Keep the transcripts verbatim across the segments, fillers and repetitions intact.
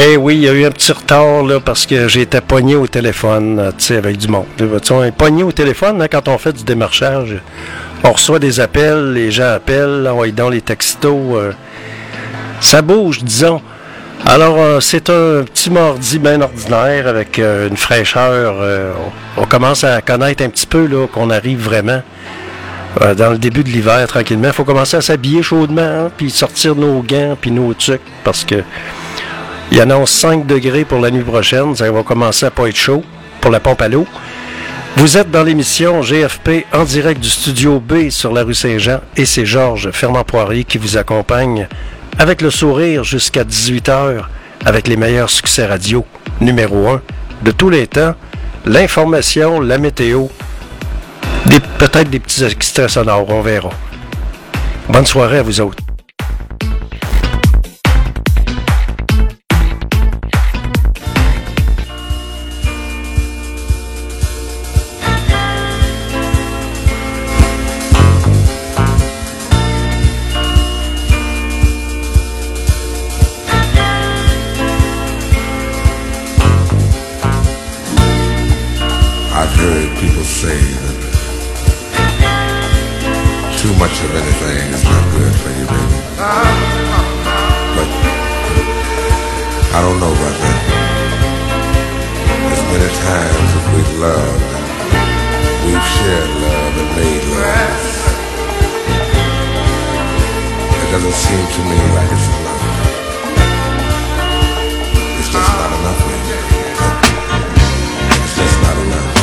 Eh oui, il y a eu un petit retard là, parce que j'étais pogné au téléphone, euh, tu sais, avec du monde. Tu sais, on est pogné au téléphone hein, quand on fait du démarchage. On reçoit des appels, les gens appellent, on est dans les textos. Euh, ça bouge, disons. Alors, euh, c'est un petit mardi bien ordinaire avec euh, une fraîcheur. Euh, on, on commence à connaître un petit peu là, qu'on arrive vraiment euh, dans le début de l'hiver tranquillement. Il faut commencer à s'habiller chaudement, hein, puis sortir nos gants, puis nos tucs, parce que il annonce cinq degrés pour la nuit prochaine. Ça va commencer à pas être chaud pour la pompe à l'eau. Vous êtes dans l'émission G F P en direct du studio B sur la rue Saint-Jean et c'est Georges Fernand Poirier qui vous accompagne avec le sourire jusqu'à dix-huit heures avec les meilleurs succès radio numéro un de tous les temps, l'information, la météo, des, peut-être des petits extraits sonores, on verra. Bonne soirée à vous autres. Say that too much of anything is not good for you, baby. But I don't know about that. As many times as we've loved, we've shared love and made love, it doesn't seem to me like it's enough. It's just not enough, baby. It's just not enough.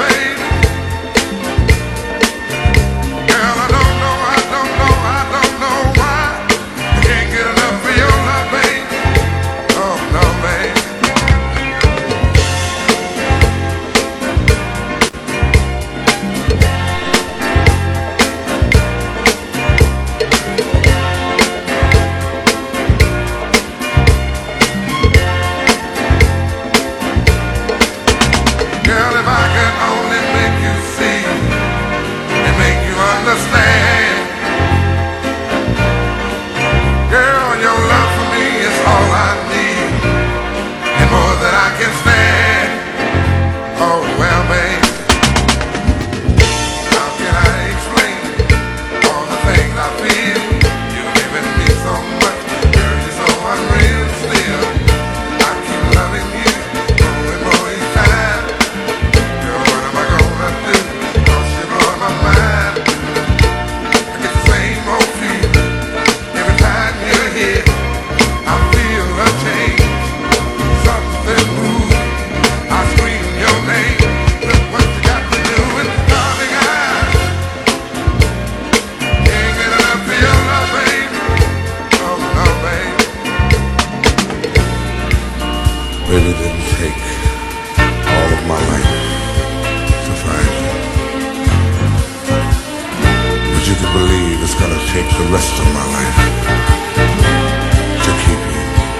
Girl, I don't know, I don't know, I don't know. you can believe it's gonna take the rest of my life to keep you.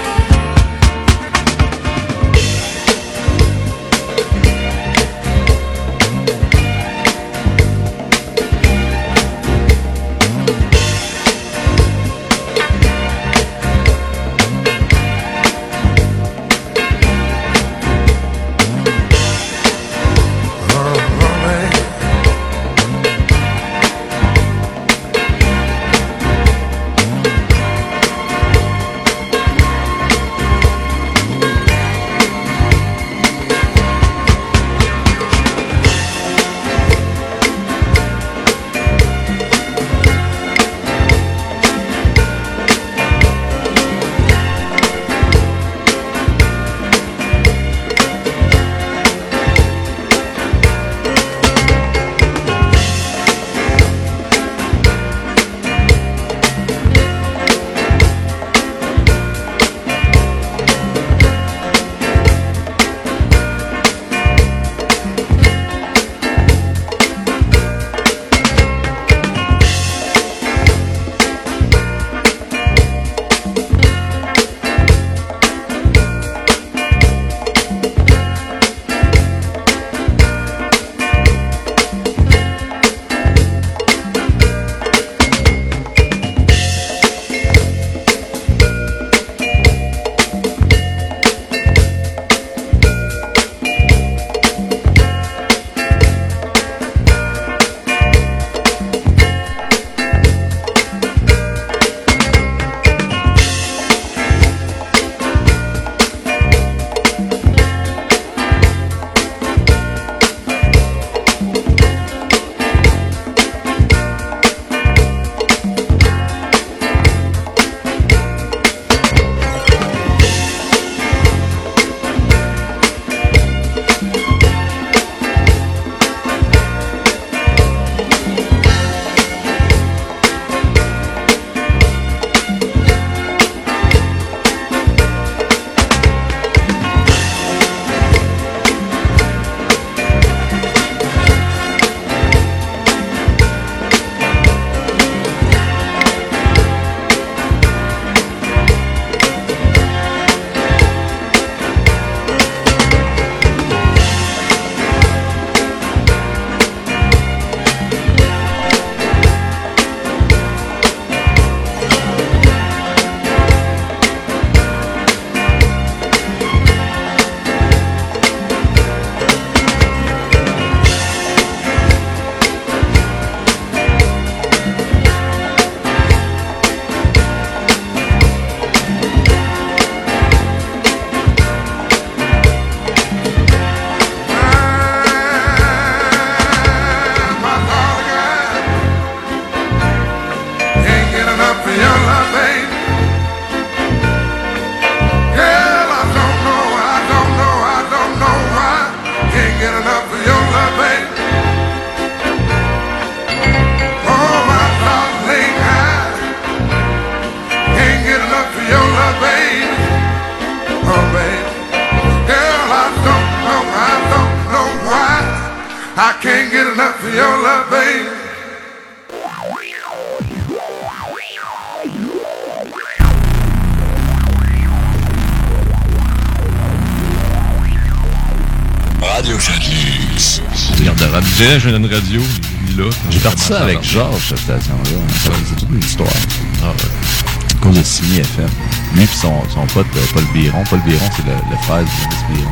J'ai une radio, là. J'ai parti ça avec Georges, cette station-là. C'est toute une histoire. Ah ouais. À cause de Signy F M. Lui et son, son pote, Paul Biron. Paul Biron, c'est le, le frère de Maurice Biron.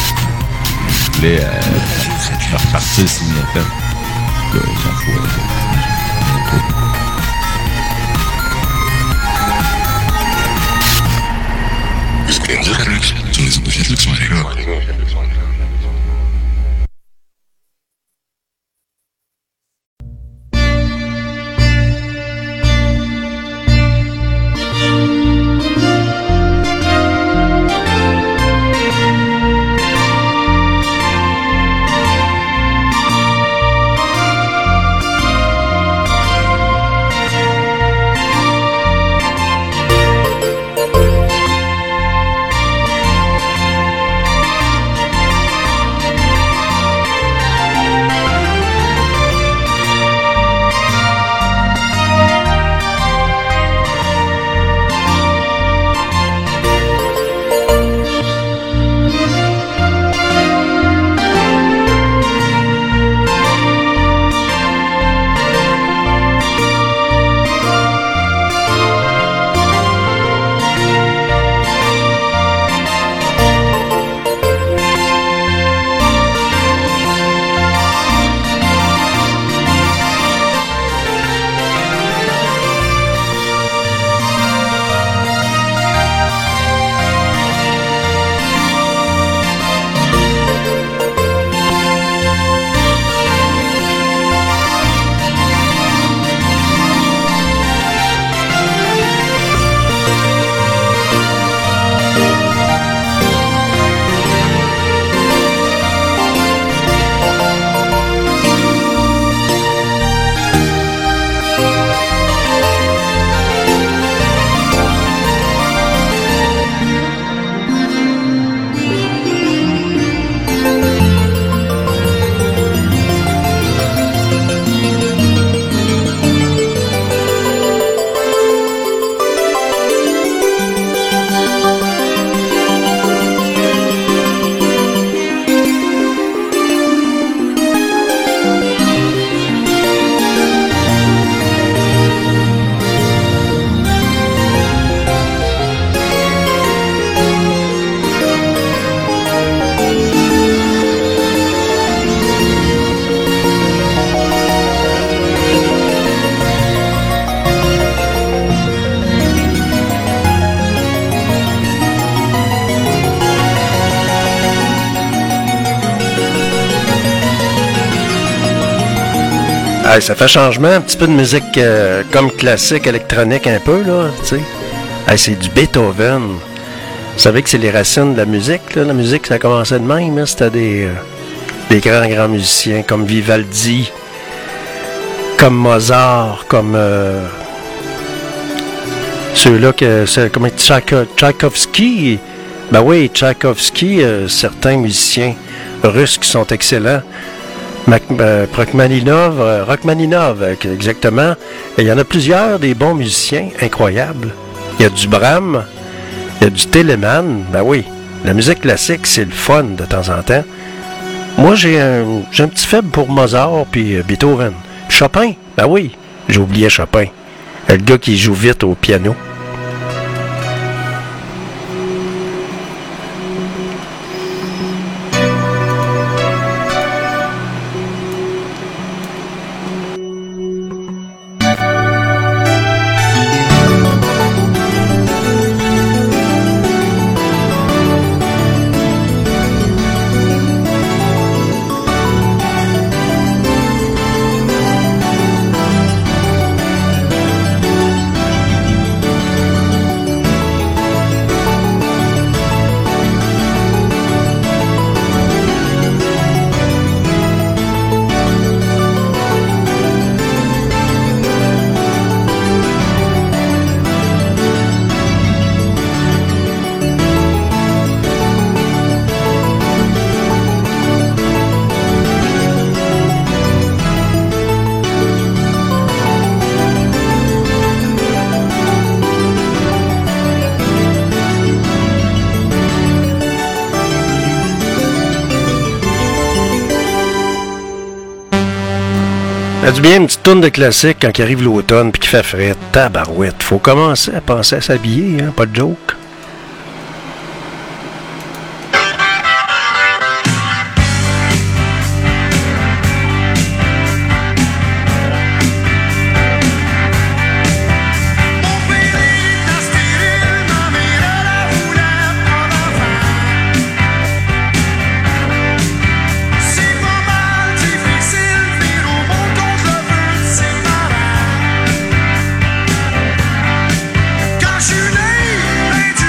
Il voulait euh, partir Signy F M. Là, ils sont fous. Sur les ondes de Fiat Lux, on est là. Hey, ça fait changement, un petit peu de musique euh, comme classique, électronique un peu, là, tu sais. Hey, c'est du Beethoven. Vous savez que c'est les racines de la musique, là. La musique, ça a commencé de même, là. C'était des, euh, des grands, grands musiciens comme Vivaldi, comme Mozart, comme euh, ceux-là que... C'est, comme Tchaïko, Tchaïkovski. Ben oui, Tchaïkovski, euh, certains musiciens russes qui sont excellents. Mac, euh, Rachmaninov, euh, Rachmaninov, euh, exactement. Et il y en a plusieurs des bons musiciens incroyables. Il y a du Brahms, il y a du Telemann. Ben oui, la musique classique, c'est le fun de temps en temps. Moi, j'ai un, j'ai un petit faible pour Mozart puis euh, Beethoven. Chopin, ben oui, j'ai oublié Chopin. Le gars qui joue vite au piano. Ça fait du bien une petite tourne de classique quand il arrive l'automne puis qu'il fait frais. Tabarouette. Faut commencer à penser à s'habiller, hein? Pas de joke. Quand je suis né,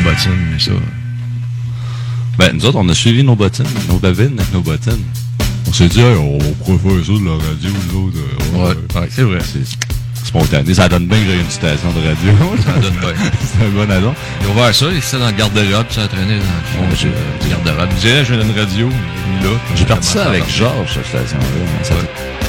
bottines, mais ça... Ben, nous autres, on a suivi nos bottines, nos babines avec nos bottines. On s'est dit, hey, on préfère ça de la radio, nous autres. Euh, ouais, ouais, c'est vrai. C'est spontané. Ça donne bien qu'il y ait une station de radio. Ça donne bien. C'est un bon addon. Ils ont ouvert ça, ils étaient dans le garde-robe, ça a traîné dans le fond du garde-robe. Ils disaient, je viens d'une radio, là. J'ai parti ça avec Georges, cette station-là. Ça ouais.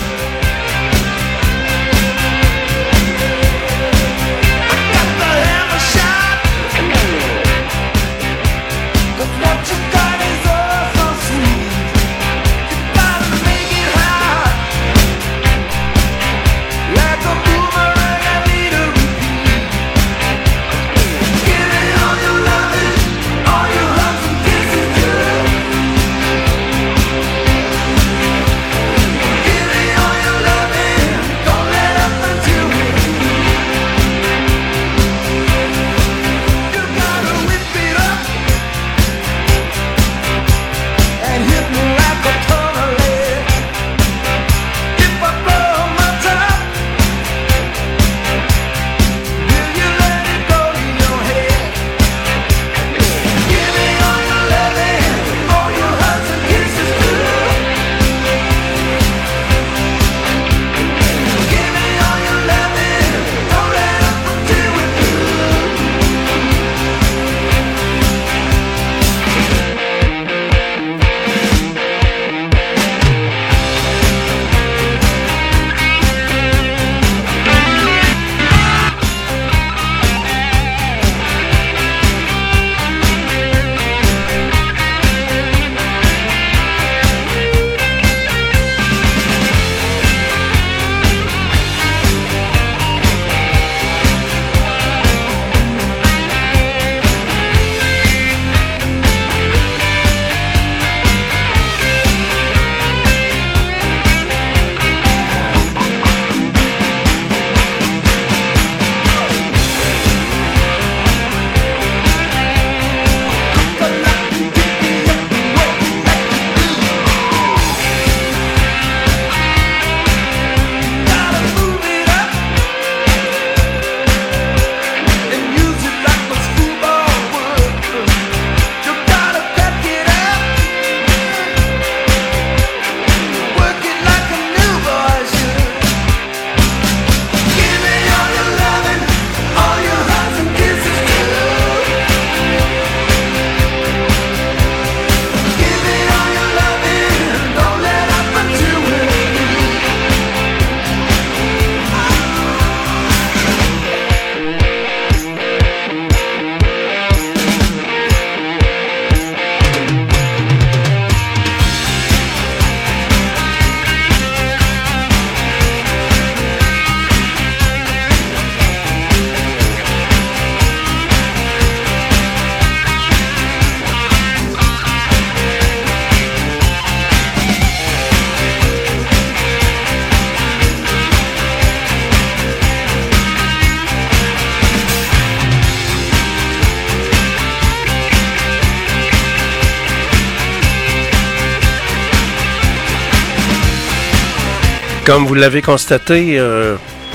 Comme vous l'avez constaté, euh,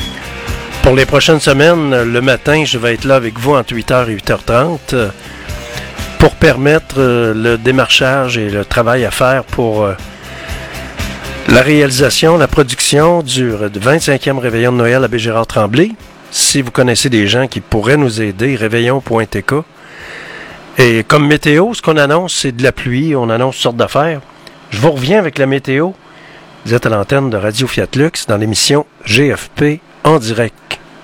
pour les prochaines semaines, le matin, je vais être là avec vous entre huit heures et huit heures trente euh, pour permettre euh, le démarchage et le travail à faire pour euh, la réalisation, la production du vingt-cinquième Réveillon de Noël à Bégérard-Tremblay. Si vous connaissez des gens qui pourraient nous aider, réveillon point t k. Et comme météo, ce qu'on annonce, c'est de la pluie, on annonce toutes sortes d'affaires. Je vous reviens avec la météo. Vous êtes à l'antenne de Radio Fiat Lux dans l'émission G F P en direct.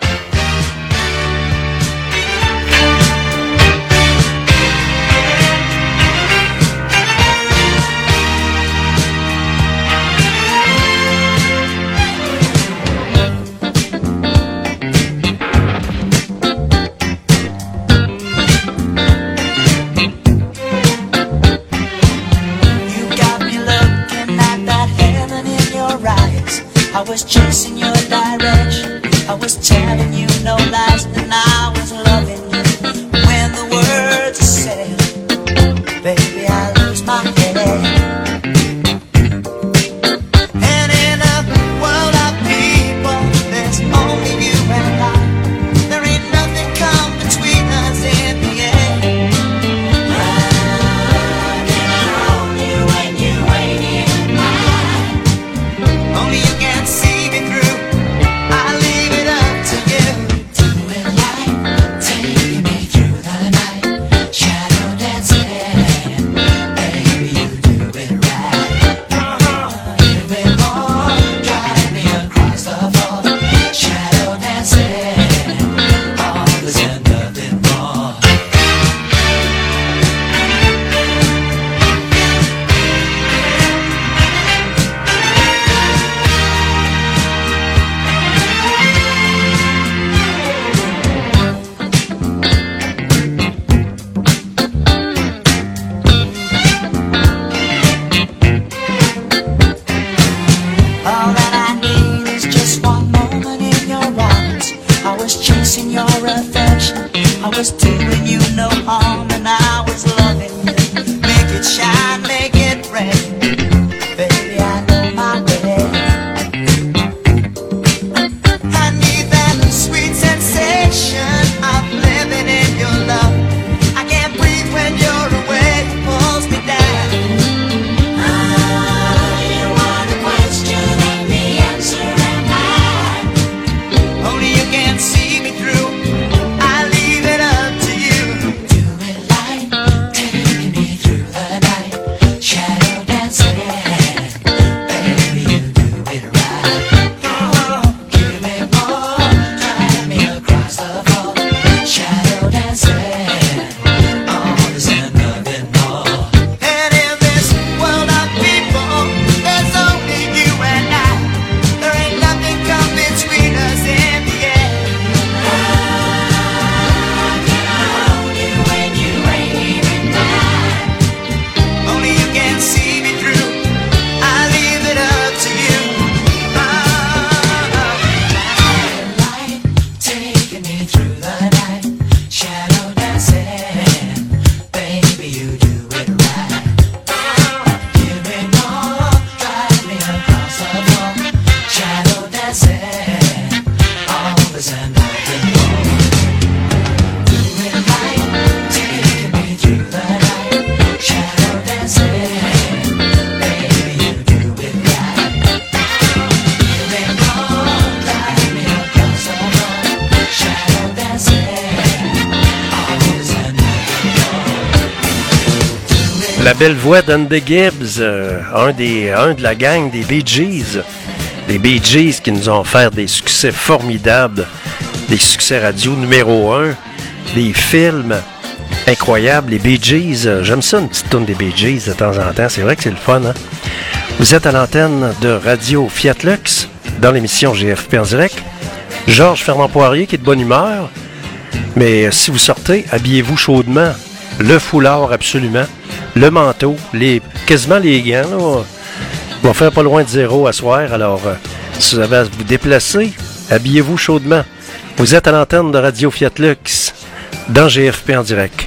I was chasing your direction, I was telling you no lies, and I was loving you. When the words are said, baby, I lose my head. And in a world of people, there's only you and I. There ain't nothing come between us in the end. La belle voix d'Andy Gibbs, euh, un, des, un de la gang des Bee Gees. Les Bee Gees qui nous ont offert des succès formidables, des succès radio numéro un, des films incroyables. Les Bee Gees, euh, j'aime ça une petite tourne des Bee Gees de temps en temps, c'est vrai que c'est le fun. Hein? Vous êtes à l'antenne de Radio Fiat Lux, dans l'émission G F P en direct. Georges Fernand Poirier qui est de bonne humeur, mais euh, si vous sortez, habillez-vous chaudement. Le foulard absolument, le manteau, les, quasiment les gants. Là, on va faire pas loin de zéro à soir, alors euh, si vous avez à vous déplacer, habillez-vous chaudement. Vous êtes à l'antenne de Radio Fiat Lux, dans G F P en direct.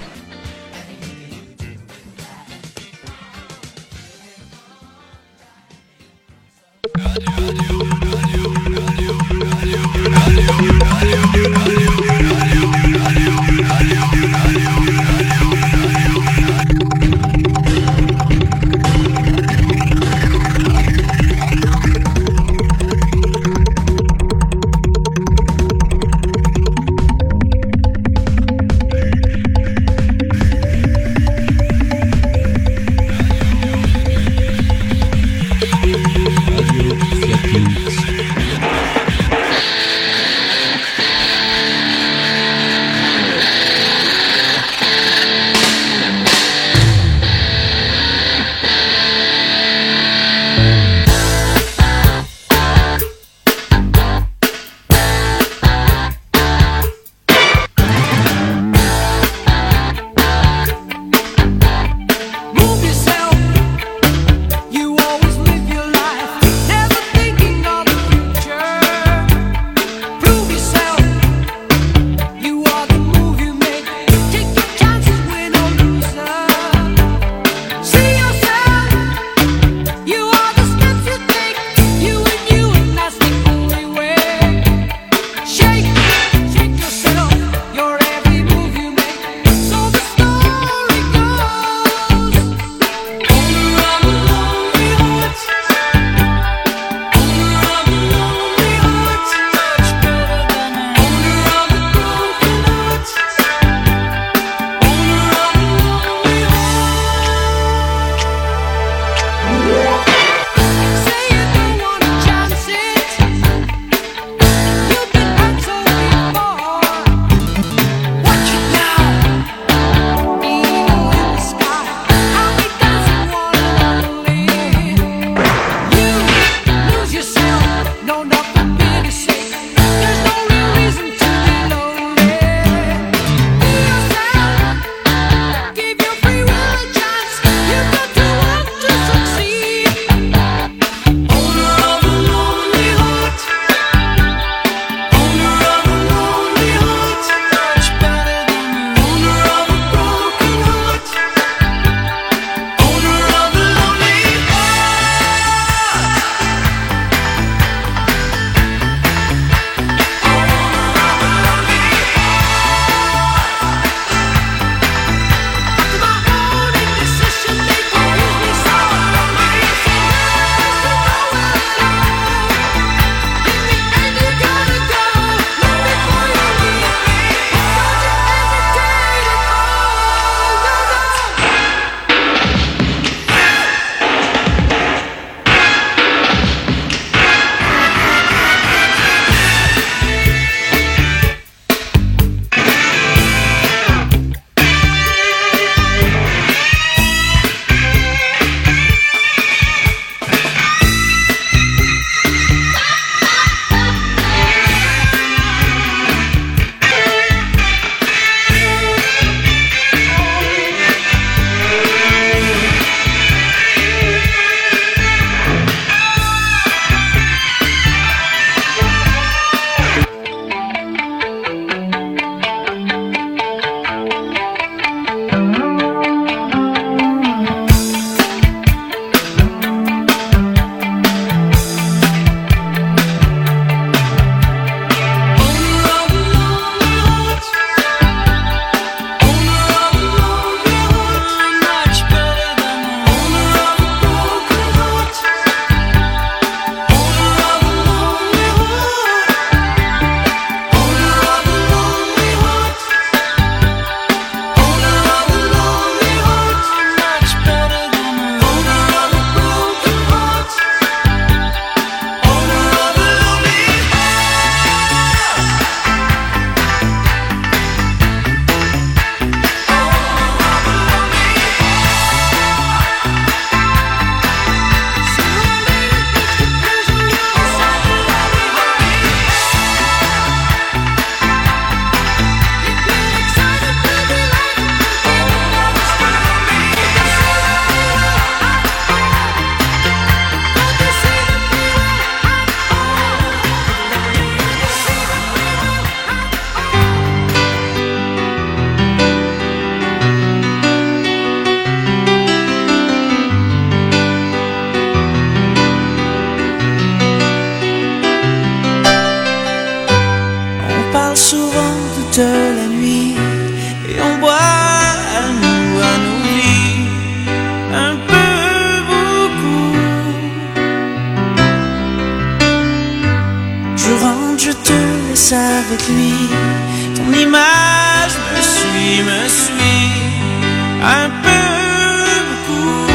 avec lui. Ton image me suit, me suit un peu, beaucoup.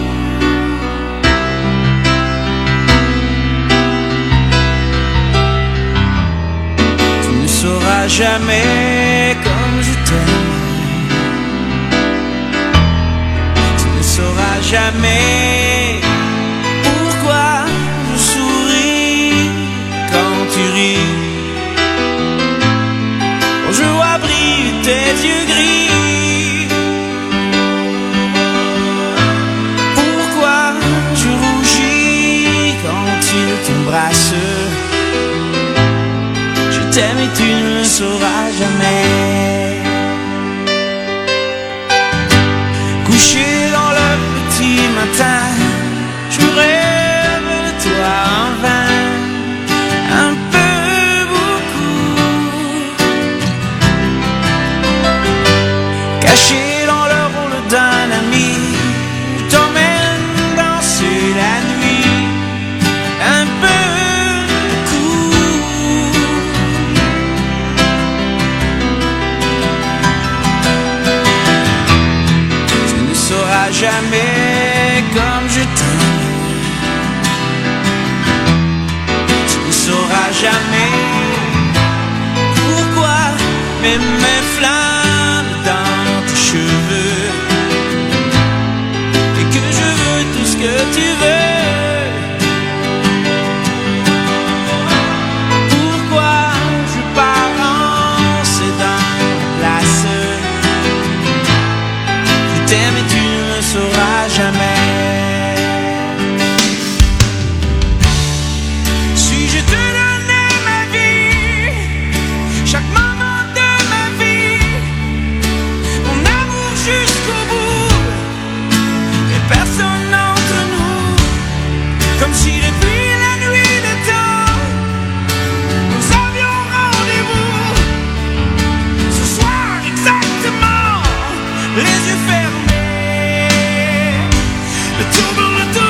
Tu ne sauras jamais comme je t'aime. Tu ne sauras jamais pourquoi je souris quand tu ris. Quand je vois briller tes yeux gris. Pourquoi je rougis quand il t'embrasse. Je t'aime et tu ne le sauras jamais. Couché dans le petit matin, je rêve de toi en vain, un peu, beaucoup. Caché dans le rôle d'un ami, je t'emmène danser la nuit, un peu, beaucoup. Tu ne sauras jamais comme je t'aime. Tu ne sauras jamais pourquoi mes mains flambent dans tes cheveux et que je veux tout ce que tu veux. Pourquoi je pars en cédant place. Je t'aime et tu ne le sauras jamais. Si je te donnais ma vie, chaque moment de ma vie, mon amour jusqu'au bout, et personne entre nous, comme si depuis la nuit des temps, nous avions rendez-vous. Ce soir exactement, les yeux fermés, le tour pour le tour.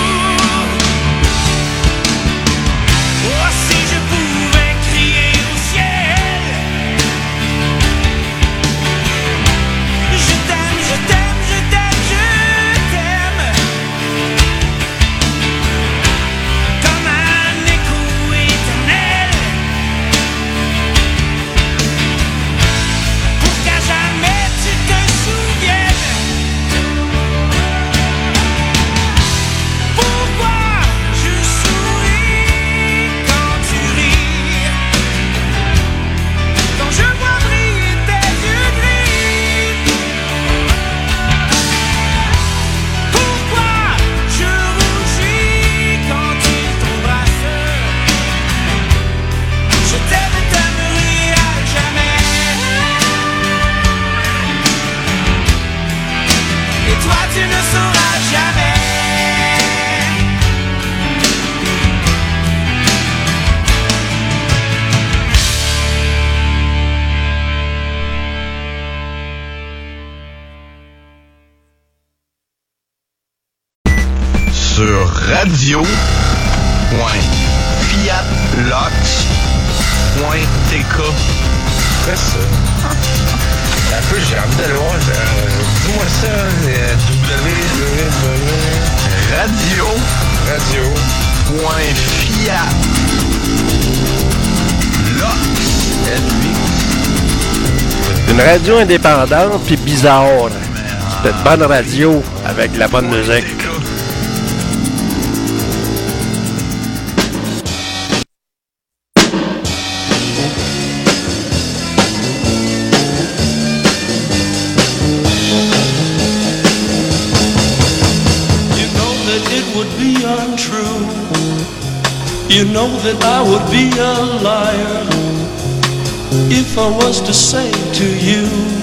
Oh, si je pouvais crier au ciel, je t'aime, je t'aime, je t'aime, je t'aime, comme un écho éternel, pour qu'à jamais tu te souviennes. Pourquoi je souris quand tu ris, quand je vois briller tes yeux gris. Pourquoi je rougis quand il t'embrasse. Je t'aime et t'aimerai à jamais. Et toi tu ne sauras jamais. Sur radio point fiat lox point t k. Quoi ça? Un peu, j'ai envie d'aller voir. euh, Dis-moi ça, euh, www. Radio Radio. point fiat lox. Une radio indépendante puis bizarre. C'était de bonne radio avec de la bonne musique. You know that it would be untrue. You know that I would be a liar if I was to say to you,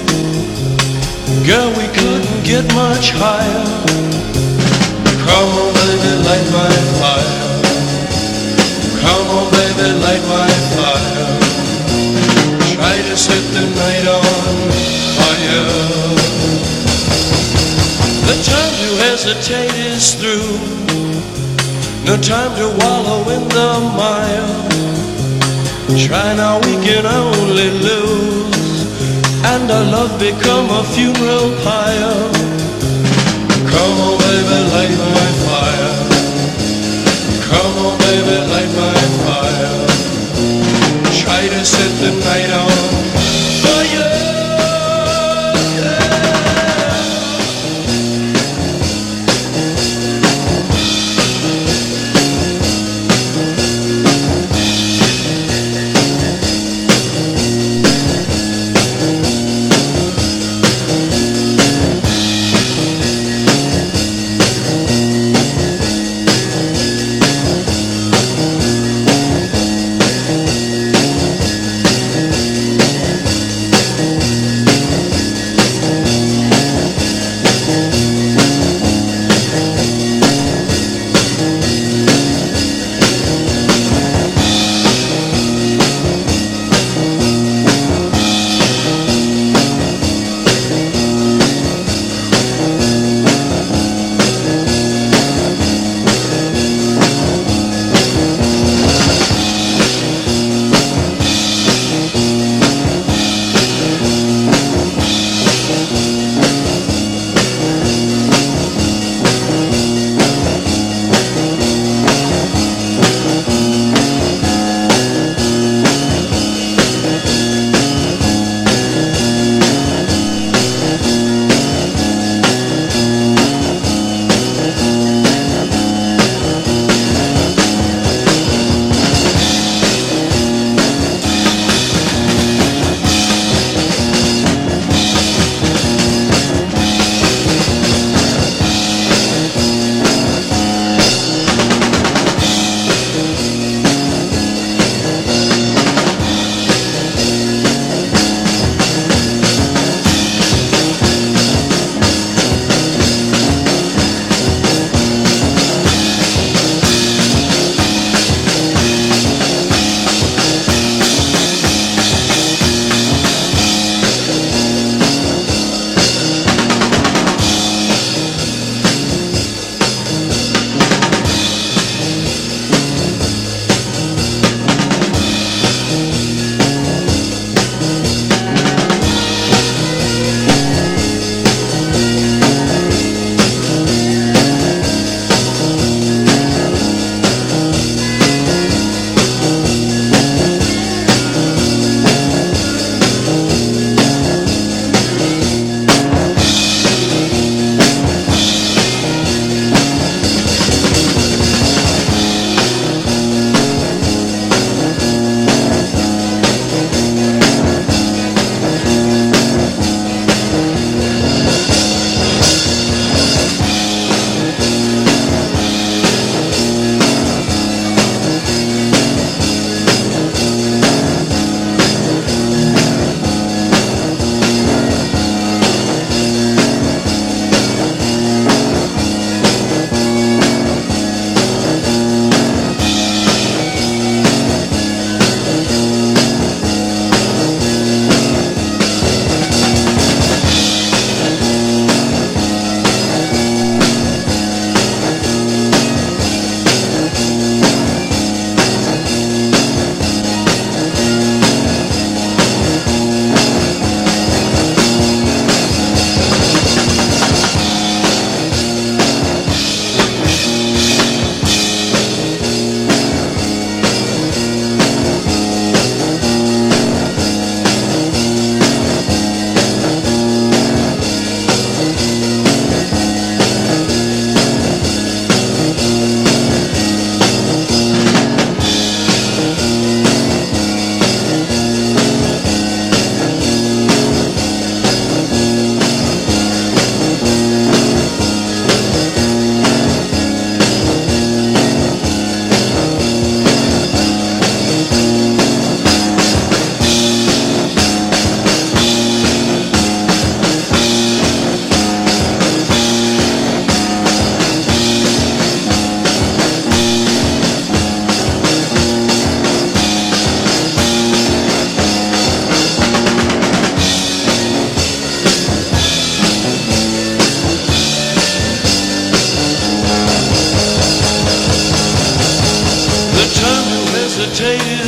girl, we couldn't get much higher. Come on, baby, light my fire. Come on, baby, light my fire. Try to set the night on fire. The time to hesitate is through. No time to wallow in the mire. Try now, we can only lose, and our love become a funeral pyre. Come on, baby, light my fire. Come on, baby, light my fire. Try to set the night on fire.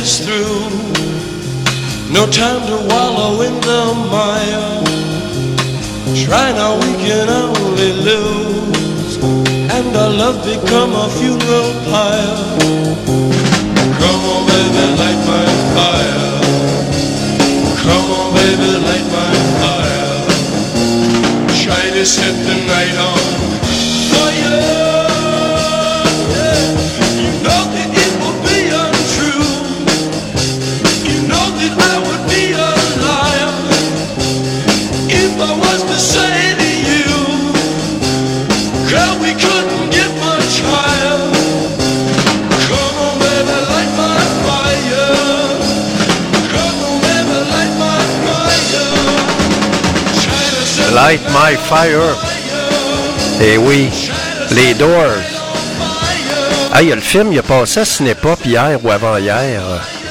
is through. No time to wallow in the mire. Try now, we can only lose, and our love become a funeral pyre. Come on, baby, light my fire. Come on, baby, light my fire. Try to set the night on fire. Yeah. You know that it will be untrue. You know that I would be a liar if I was to say to you, girl, we couldn't get much higher. Come on, baby, light my fire. Come on, baby, light my fire. Try to set Light My Fire. Eh oui, les Doors. Ah, il y a le film, il a passé à Cinépop hier ou avant-hier.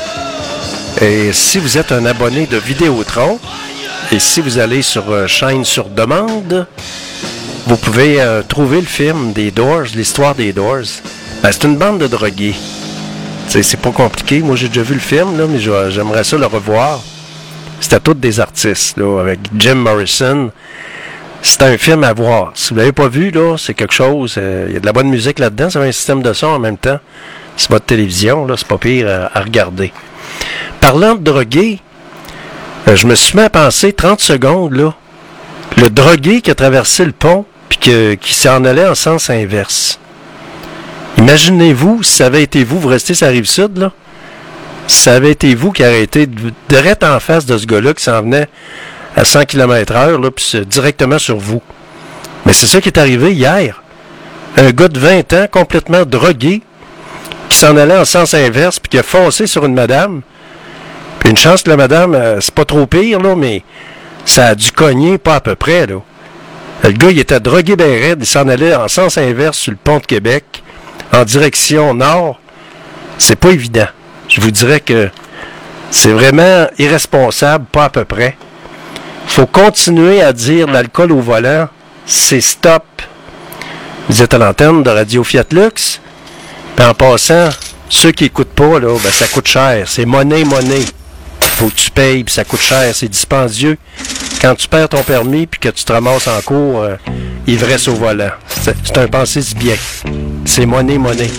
Et si vous êtes un abonné de Vidéotron, et si vous allez sur euh, chaîne sur demande, vous pouvez euh, trouver le film des Doors, l'histoire des Doors. Ben, c'est une bande de drogués. T'sais, c'est pas compliqué. Moi, j'ai déjà vu le film, là, mais j'aimerais ça le revoir. C'était tous des artistes, là, avec Jim Morrison. C'est un film à voir. Si vous l'avez pas vu, là, c'est quelque chose. Il euh, y a de la bonne musique là-dedans. C'est un système de son en même temps. C'est votre télévision, là, c'est pas pire à, à regarder. Parlant de drogués, euh, je me suis mis à penser trente secondes, là. Le drogué qui a traversé le pont puis que, qui s'en allait en sens inverse. Imaginez-vous, si ça avait été vous, vous restez sur la Rive-Sud, là. Si ça avait été vous qui auriez été direct en face de ce gars-là qui s'en venait à cent kilomètres heure, là, puis directement sur vous. Mais c'est ça qui est arrivé hier. Un gars de vingt ans, complètement drogué, qui s'en allait en sens inverse, puis qui a foncé sur une madame. Puis une chance que la madame, euh, c'est pas trop pire, là, mais ça a dû cogner pas à peu près, là. Le gars, il était drogué ben raide, il s'en allait en sens inverse sur le pont de Québec, en direction nord. C'est pas évident. Je vous dirais que c'est vraiment irresponsable, pas à peu près. Faut continuer à dire l'alcool au volant, c'est stop. Vous êtes à l'antenne de Radio Fiat Lux. Puis en passant, ceux qui n'écoutent pas, là, ben ça coûte cher. C'est monnaie, monnaie. Faut que tu payes, puis ça coûte cher. C'est dispendieux. Quand tu perds ton permis, puis que tu te ramasses en cours, euh, ivresse au volant. C'est, c'est un pensée si bien. C'est monnaie, monnaie.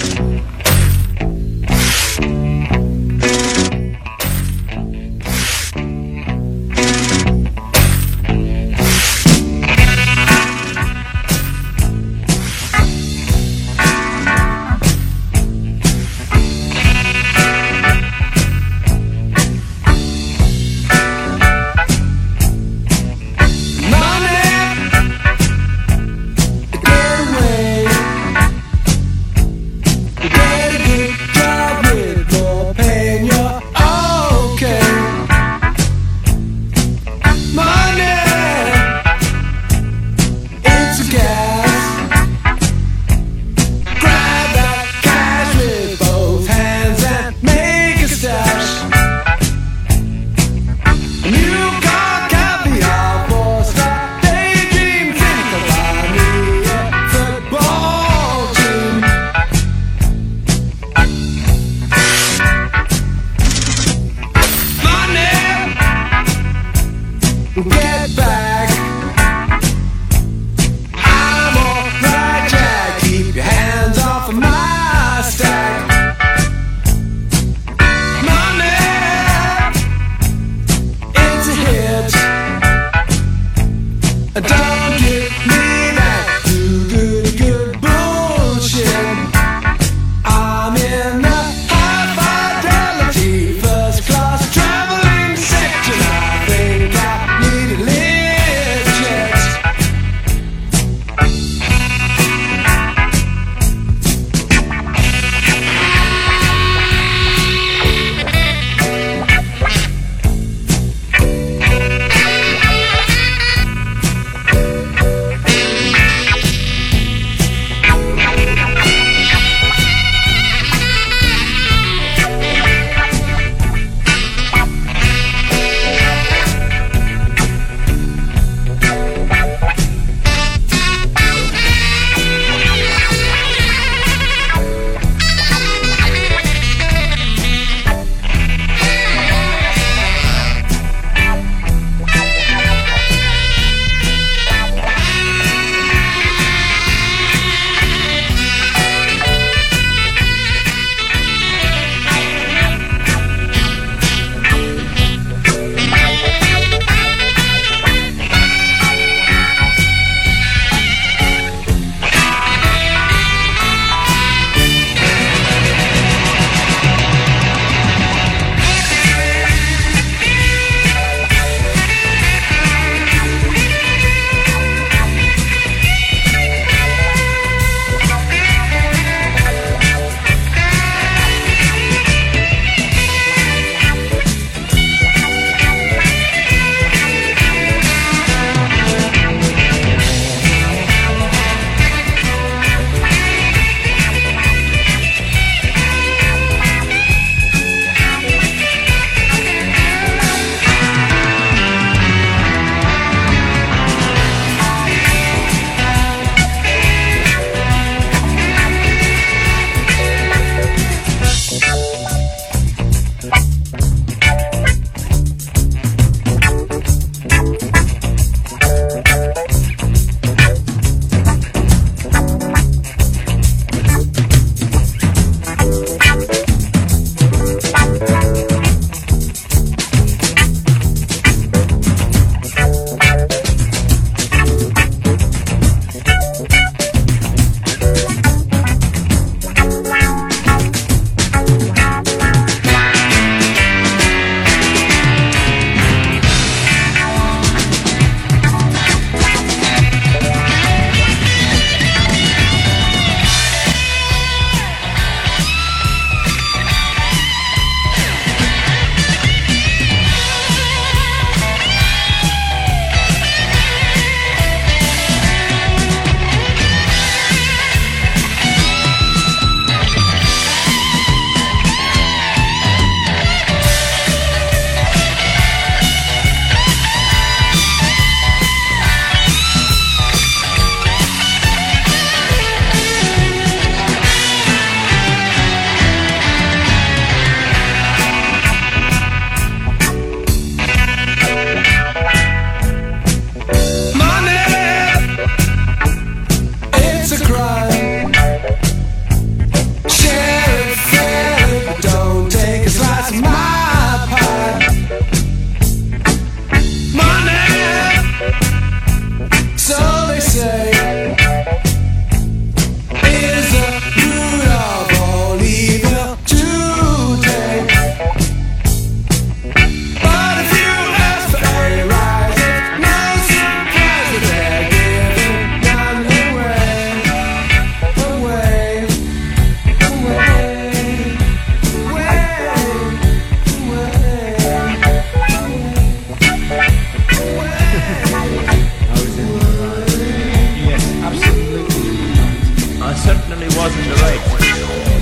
definitely wasn't the right one.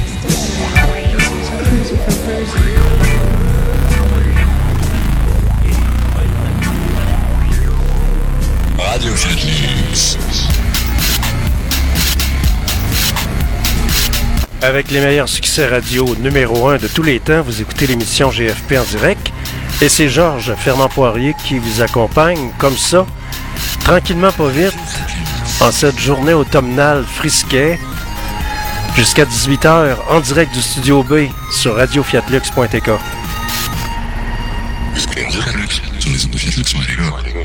Radio Fiatlux. Avec les meilleurs succès radio numéro un de tous les temps, vous écoutez l'émission G F P en direct. Et c'est Georges Fernand Poirier qui vous accompagne comme ça, tranquillement pas vite, en cette journée automnale frisquet, jusqu'à dix-huit heures, en direct du Studio B sur radio fiatlux point t k. Sur les ondes de Fiatlux point t k.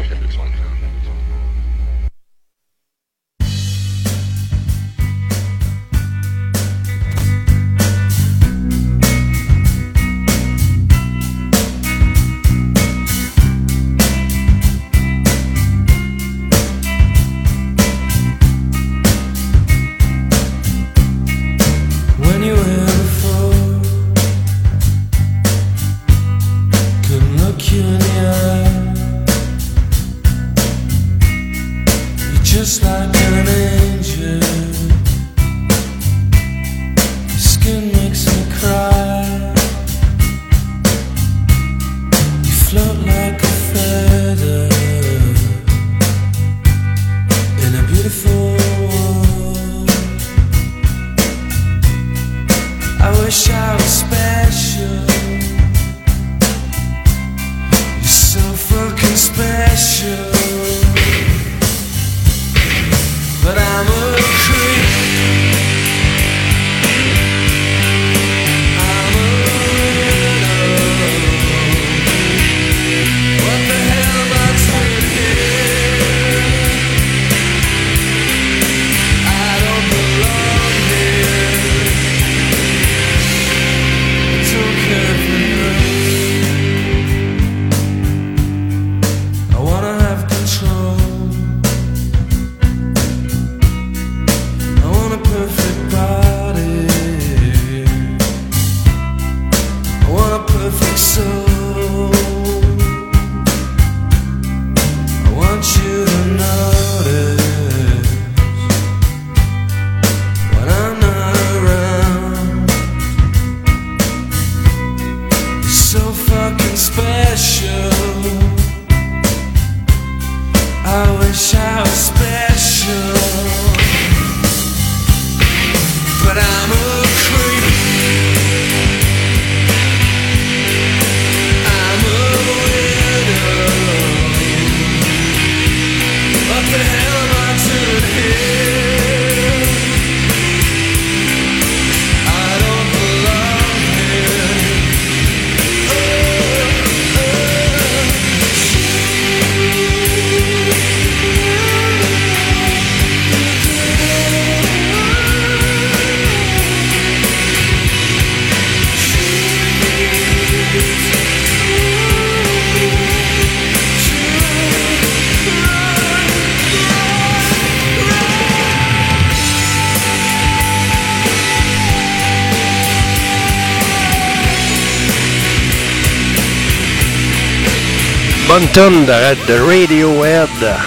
Bonne tonne de, de Radiohead.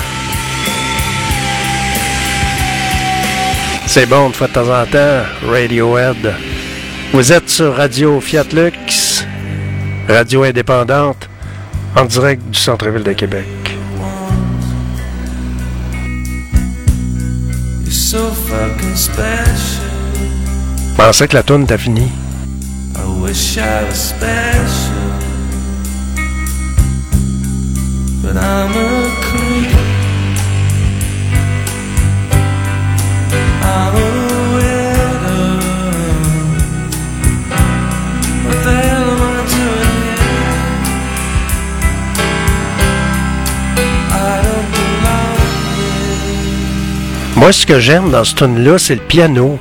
C'est bon de fois de temps en temps, Radiohead. Vous êtes sur Radio Fiatlux, radio indépendante, en direct du centre-ville de Québec. Je pensais que la toune t'a fini. I wish I was special. But I'm a creep. I'm a widow. What the hell am I doing here? I don't belong here. Moi, ce que j'aime dans ce tune-là, c'est le piano.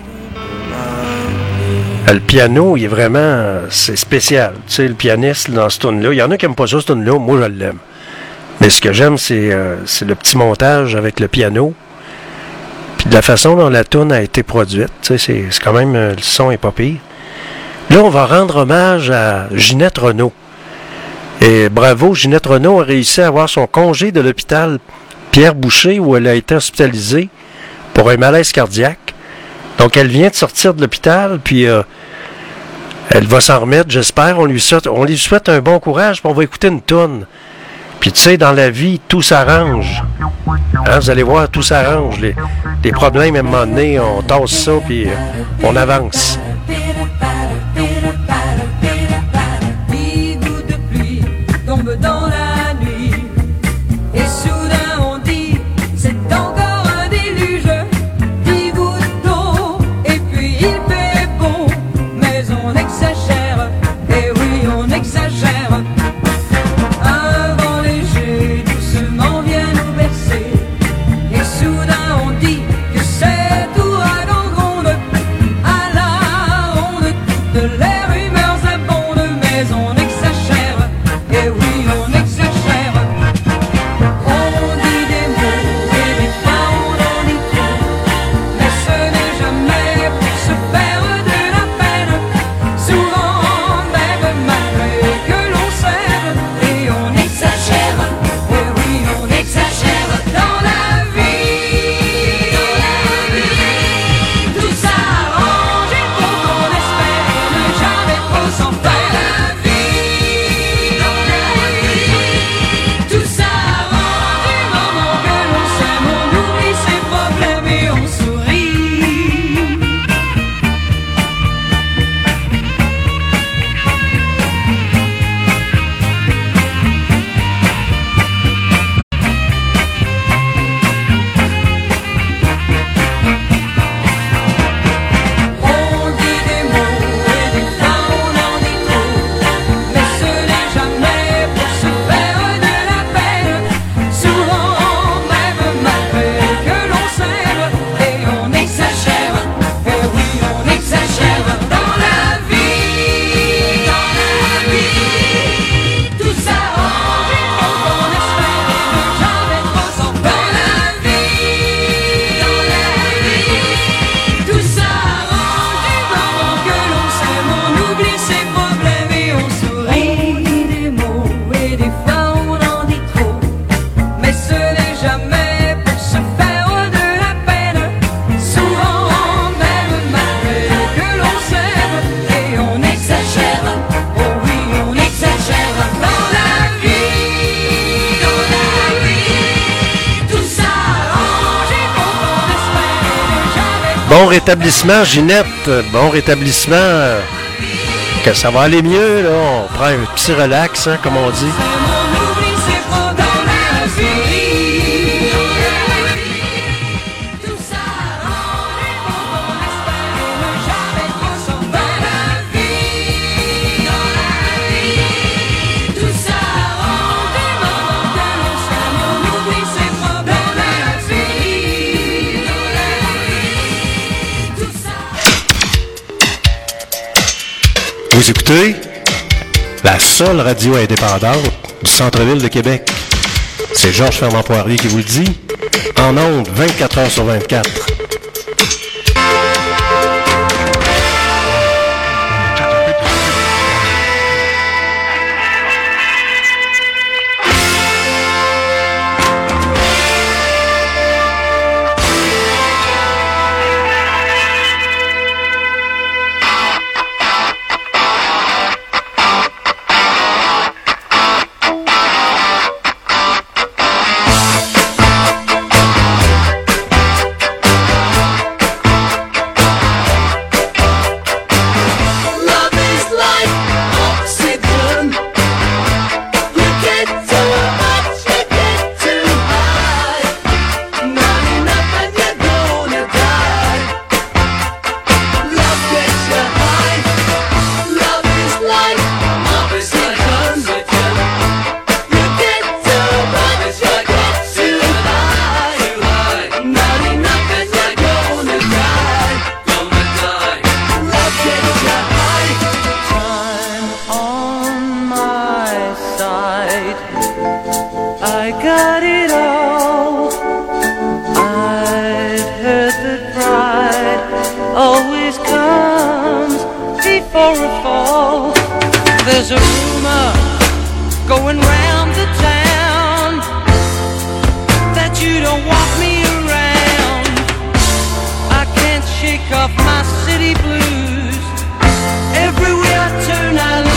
Le piano, il est vraiment... C'est spécial. Tu sais, le pianiste dans ce tune-là, il y en a qui n'aiment pas ça, ce tune-là. Moi, je l'aime. Mais ce que j'aime, c'est, euh, c'est le petit montage avec le piano. Puis de la façon dont la toune a été produite. Tu sais, c'est, c'est quand même... Euh, le son est pas pire. Là, on va rendre hommage à Ginette Renault. Et bravo, Ginette Renault a réussi à avoir son congé de l'hôpital Pierre Boucher, où elle a été hospitalisée pour un malaise cardiaque. Donc, elle vient de sortir de l'hôpital, puis euh, elle va s'en remettre, j'espère. On lui souhaite, on lui souhaite un bon courage, puis on va écouter une toune. Puis, tu sais, dans la vie, tout s'arrange. Hein, vous allez voir, tout s'arrange. Les, les problèmes, à un moment donné, on tasse ça, puis euh, on avance. Des gouttes de pluie tombent dans la nuit, et soudain on dit c'est encore un déluge. Dix gouttes d'eau et puis il fait beau, mais on exagère, et oui on exagère. Un vent léger doucement vient nous bercer, et soudain on dit que c'est ouragan gronde. À la ronde toutes les rumeurs abondent, mais on exagère, et oui on exagère. On dit des mots et des fois on en dit trop, mais ce n'est jamais pour se faire de la peine. Souvent même malgré que l'on s'aime, et on exagère, et oui on exagère. Dans la vie, dans la vie, tout s'arrange, il faut qu'on espère ne jamais trop s'en faire. Dans la vie, dans la vie, tout s'arrange du moment que l'on s'aime, on oublie ses problèmes et on sourit. On dit des mots et des fois on en dit trop, mais ce n'est jamais pour se faire de la peine. Souvent même malgré que l'on s'aime, et on exagère, et oui on exagère. Dans la vie, dans la vie, tout s'arrange, il faut qu'on espère ne jamais trop s'en faire. Dans la vie, dans la vie, tout s'arrange du moment que l'on s'aime, on oublie ses problèmes et on sourit. On dit des mots et des fois on en dit trop, mais ce n'est jamais pour se faire de la peine. Souvent même malgré que l'on s'aime, et on exagère, oh oui on exagère. Dans la vie, dans la vie, tout s'arrange, il faut qu'on espère ne jamais trop. Bon rétablissement, Ginette. Bon rétablissement. euh, Que ça va aller mieux, là. On prend un petit relax, hein, comme on dit. On oublie ses problèmes dans la vie, dans la vie, tout s'arrange, il faut qu'on espère ne jamais trop s'en faire. Dans la vie, dans la vie, tout s'arrange du moment que l'on s'aime, on oublie ses problèmes. Dans la vie, dans la vie, tout s'arrange. Vous écoutez la seule radio indépendante du centre-ville de Québec. C'est Georges Fernand-Poirier qui vous le dit. En ondes, vingt-quatre heures sur vingt-quatre. for a fall. There's a rumor going round the town that you don't want me around. I can't shake shake off my city blues. Everywhere I turn I lose.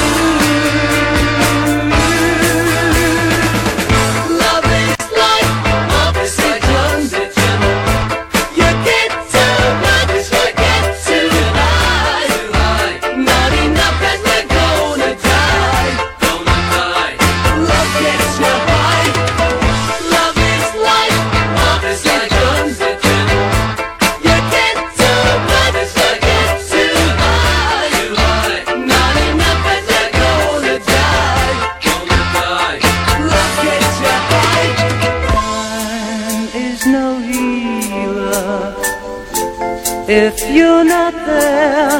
Love is like, love is like oxygen. You get too much, you get too high. Not enough and we're gonna die. Gonna die. Love gets you high. Love is like, love is like oxygen. You get too much, you get too high. Not enough and we're gonna die. Gonna die. Love gets you high. Time is no healer if you're not there.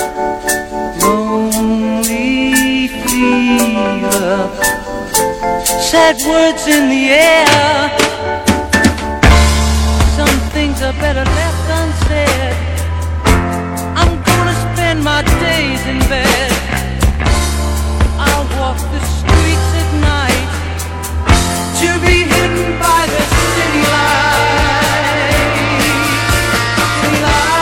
Lonely fever, sad words in the air. Some things are better left unsaid. I'm gonna spend my days in bed. I'll walk the streets at night to be hidden by the city lights. City lights.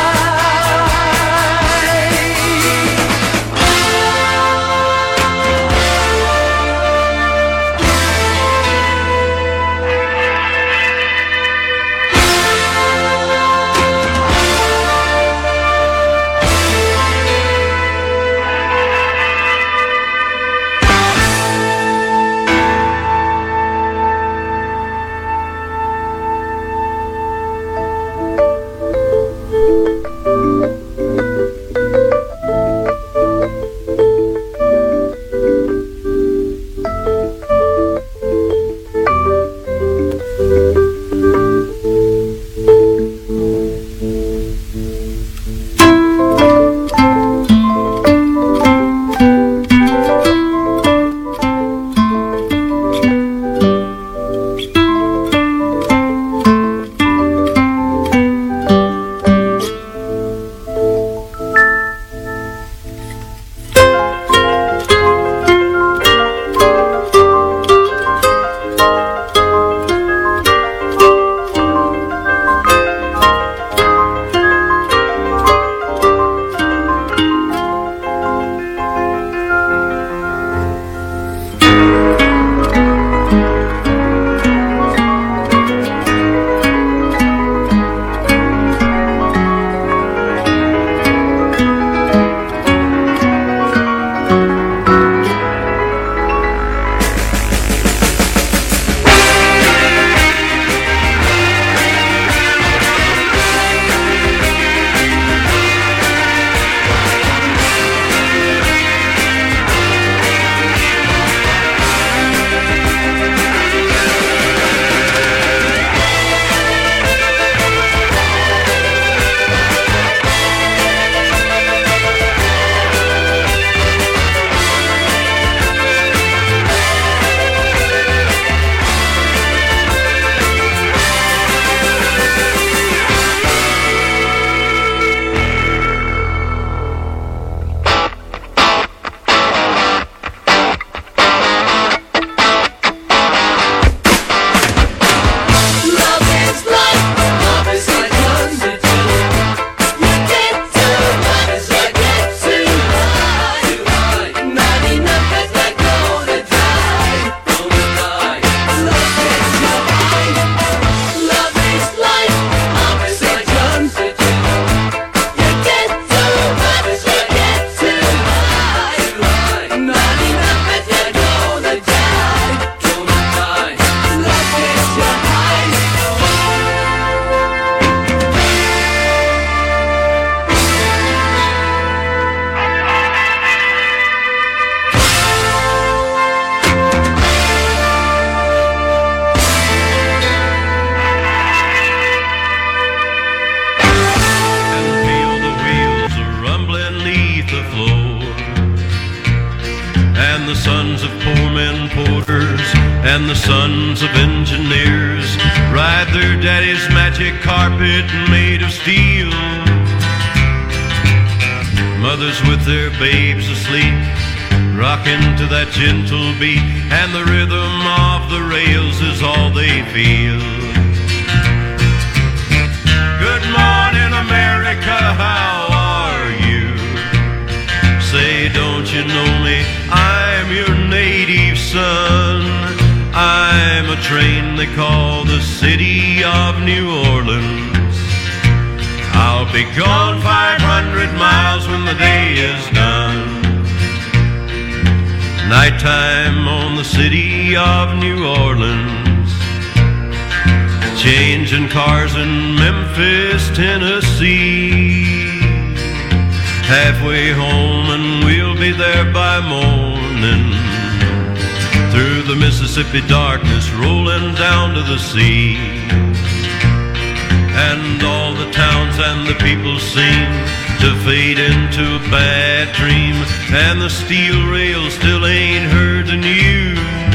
and the sons of engineers ride their daddy's magic carpet made of steel. Mothers with their babes asleep, rocking to that gentle beat, and the rhythm of the rails is all they feel. Good morning, America. call the city of New Orleans. I'll be gone five hundred miles when the day is done. Nighttime on the city of New Orleans, changing cars in Memphis, Tennessee. Halfway home and we'll be there by morning, through the Mississippi darkness rolling down to the sea. And all the towns and the people seem to fade into a bad dream, and the steel rails still ain't heard the news.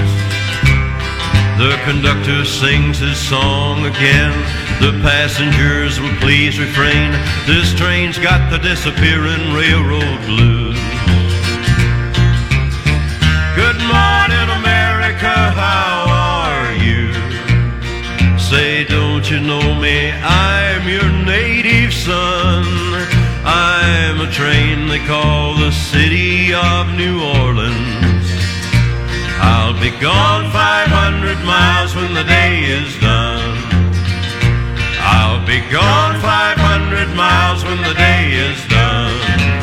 The conductor sings his song again. The passengers will please refrain. This train's got the disappearing railroad blues. Good morning, America, how are you? Say, don't you know me? I'm your native son. I'm a train they call the city of New Orleans. I'll be gone five hundred miles when the day is done. I'll be gone five hundred miles when the day is done.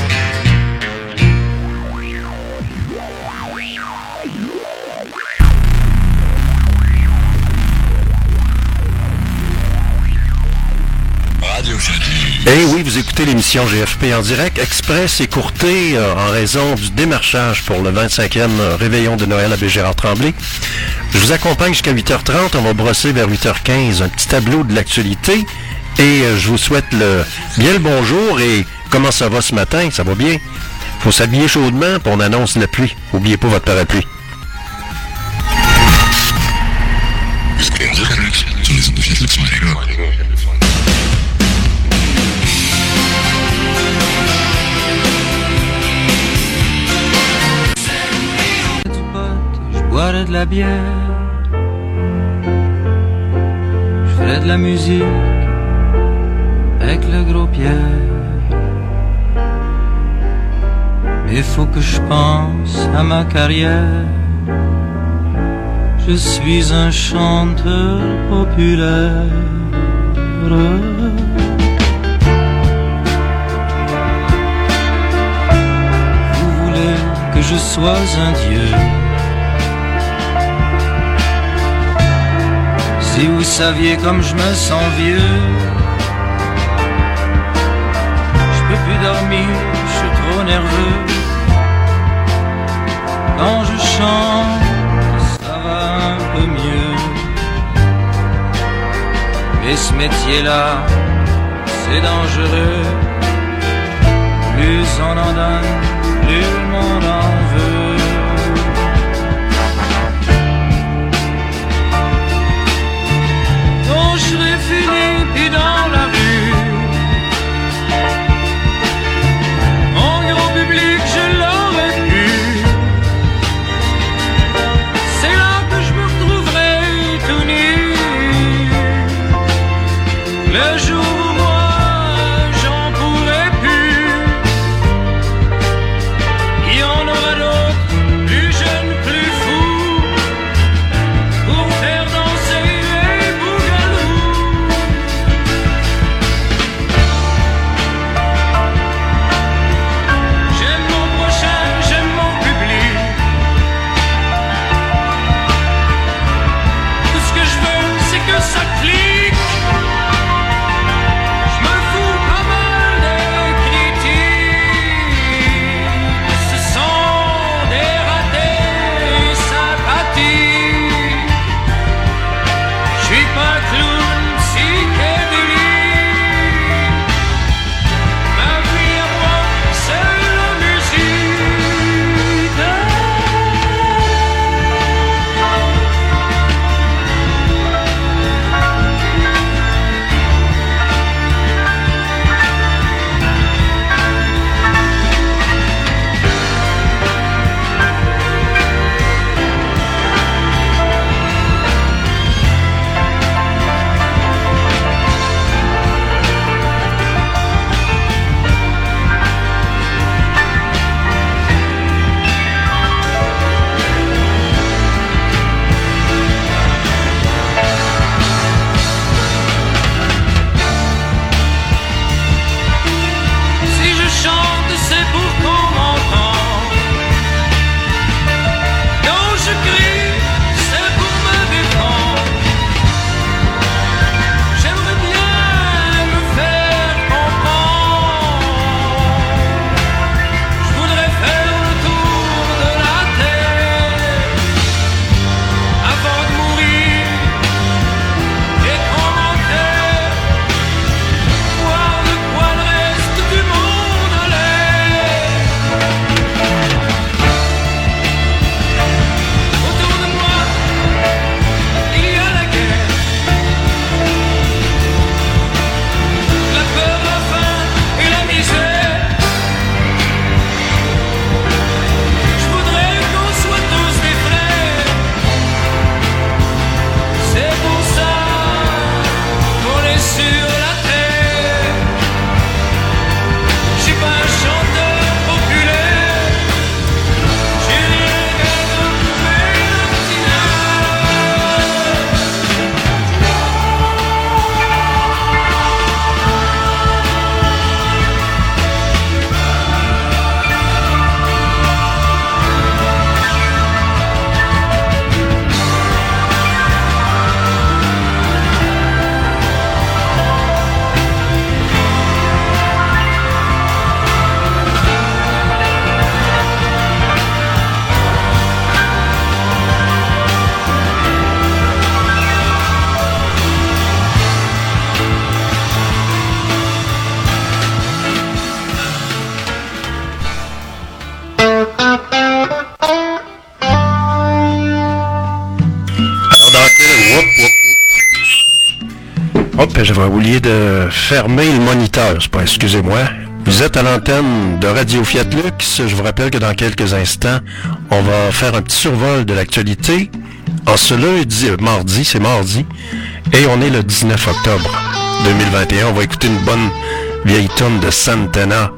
Eh oui, vous écoutez l'émission G F P en direct, express écourtée euh, en raison du démarchage pour le vingt-cinquième réveillon de Noël à Bégérard-Tremblay. Je vous accompagne jusqu'à huit heures trente, on va brosser vers huit heures quinze un petit tableau de l'actualité et euh, je vous souhaite le bien le bonjour et comment ça va ce matin? Ça va bien? Faut s'habiller chaudement puis on annonce la pluie. N'oubliez pas votre parapluie. Sur les ondes de Fiat Luxon à Lego. Je boirais de la bière, je ferais de la musique avec le gros Pierre. Mais faut que je pense à ma carrière. Je suis un chanteur populaire. Vous voulez que je sois un dieu? Si vous saviez comme je me sens vieux, je peux plus dormir, je suis trop nerveux. Quand je chante, ça va un peu mieux. Mais ce métier-là, c'est dangereux. Plus on en donne, plus le monde en veut. Quand je serai fini, puis dans la rue, en grand public, je l'aurais pu. C'est là que je me retrouverai tout nu. Le jour où moi, j'en pourrai plus, il y en aura d'autres Hop, j'avais oublié de fermer le moniteur, c'est pas, excusez-moi. Vous êtes à l'antenne de Radio Fiat Lux. Je vous rappelle que dans quelques instants, on va faire un petit survol de l'actualité. En ce lundi, euh, mardi, c'est mardi, et on est le dix-neuf octobre deux mille vingt et un. On va écouter une bonne vieille tonne de Santana.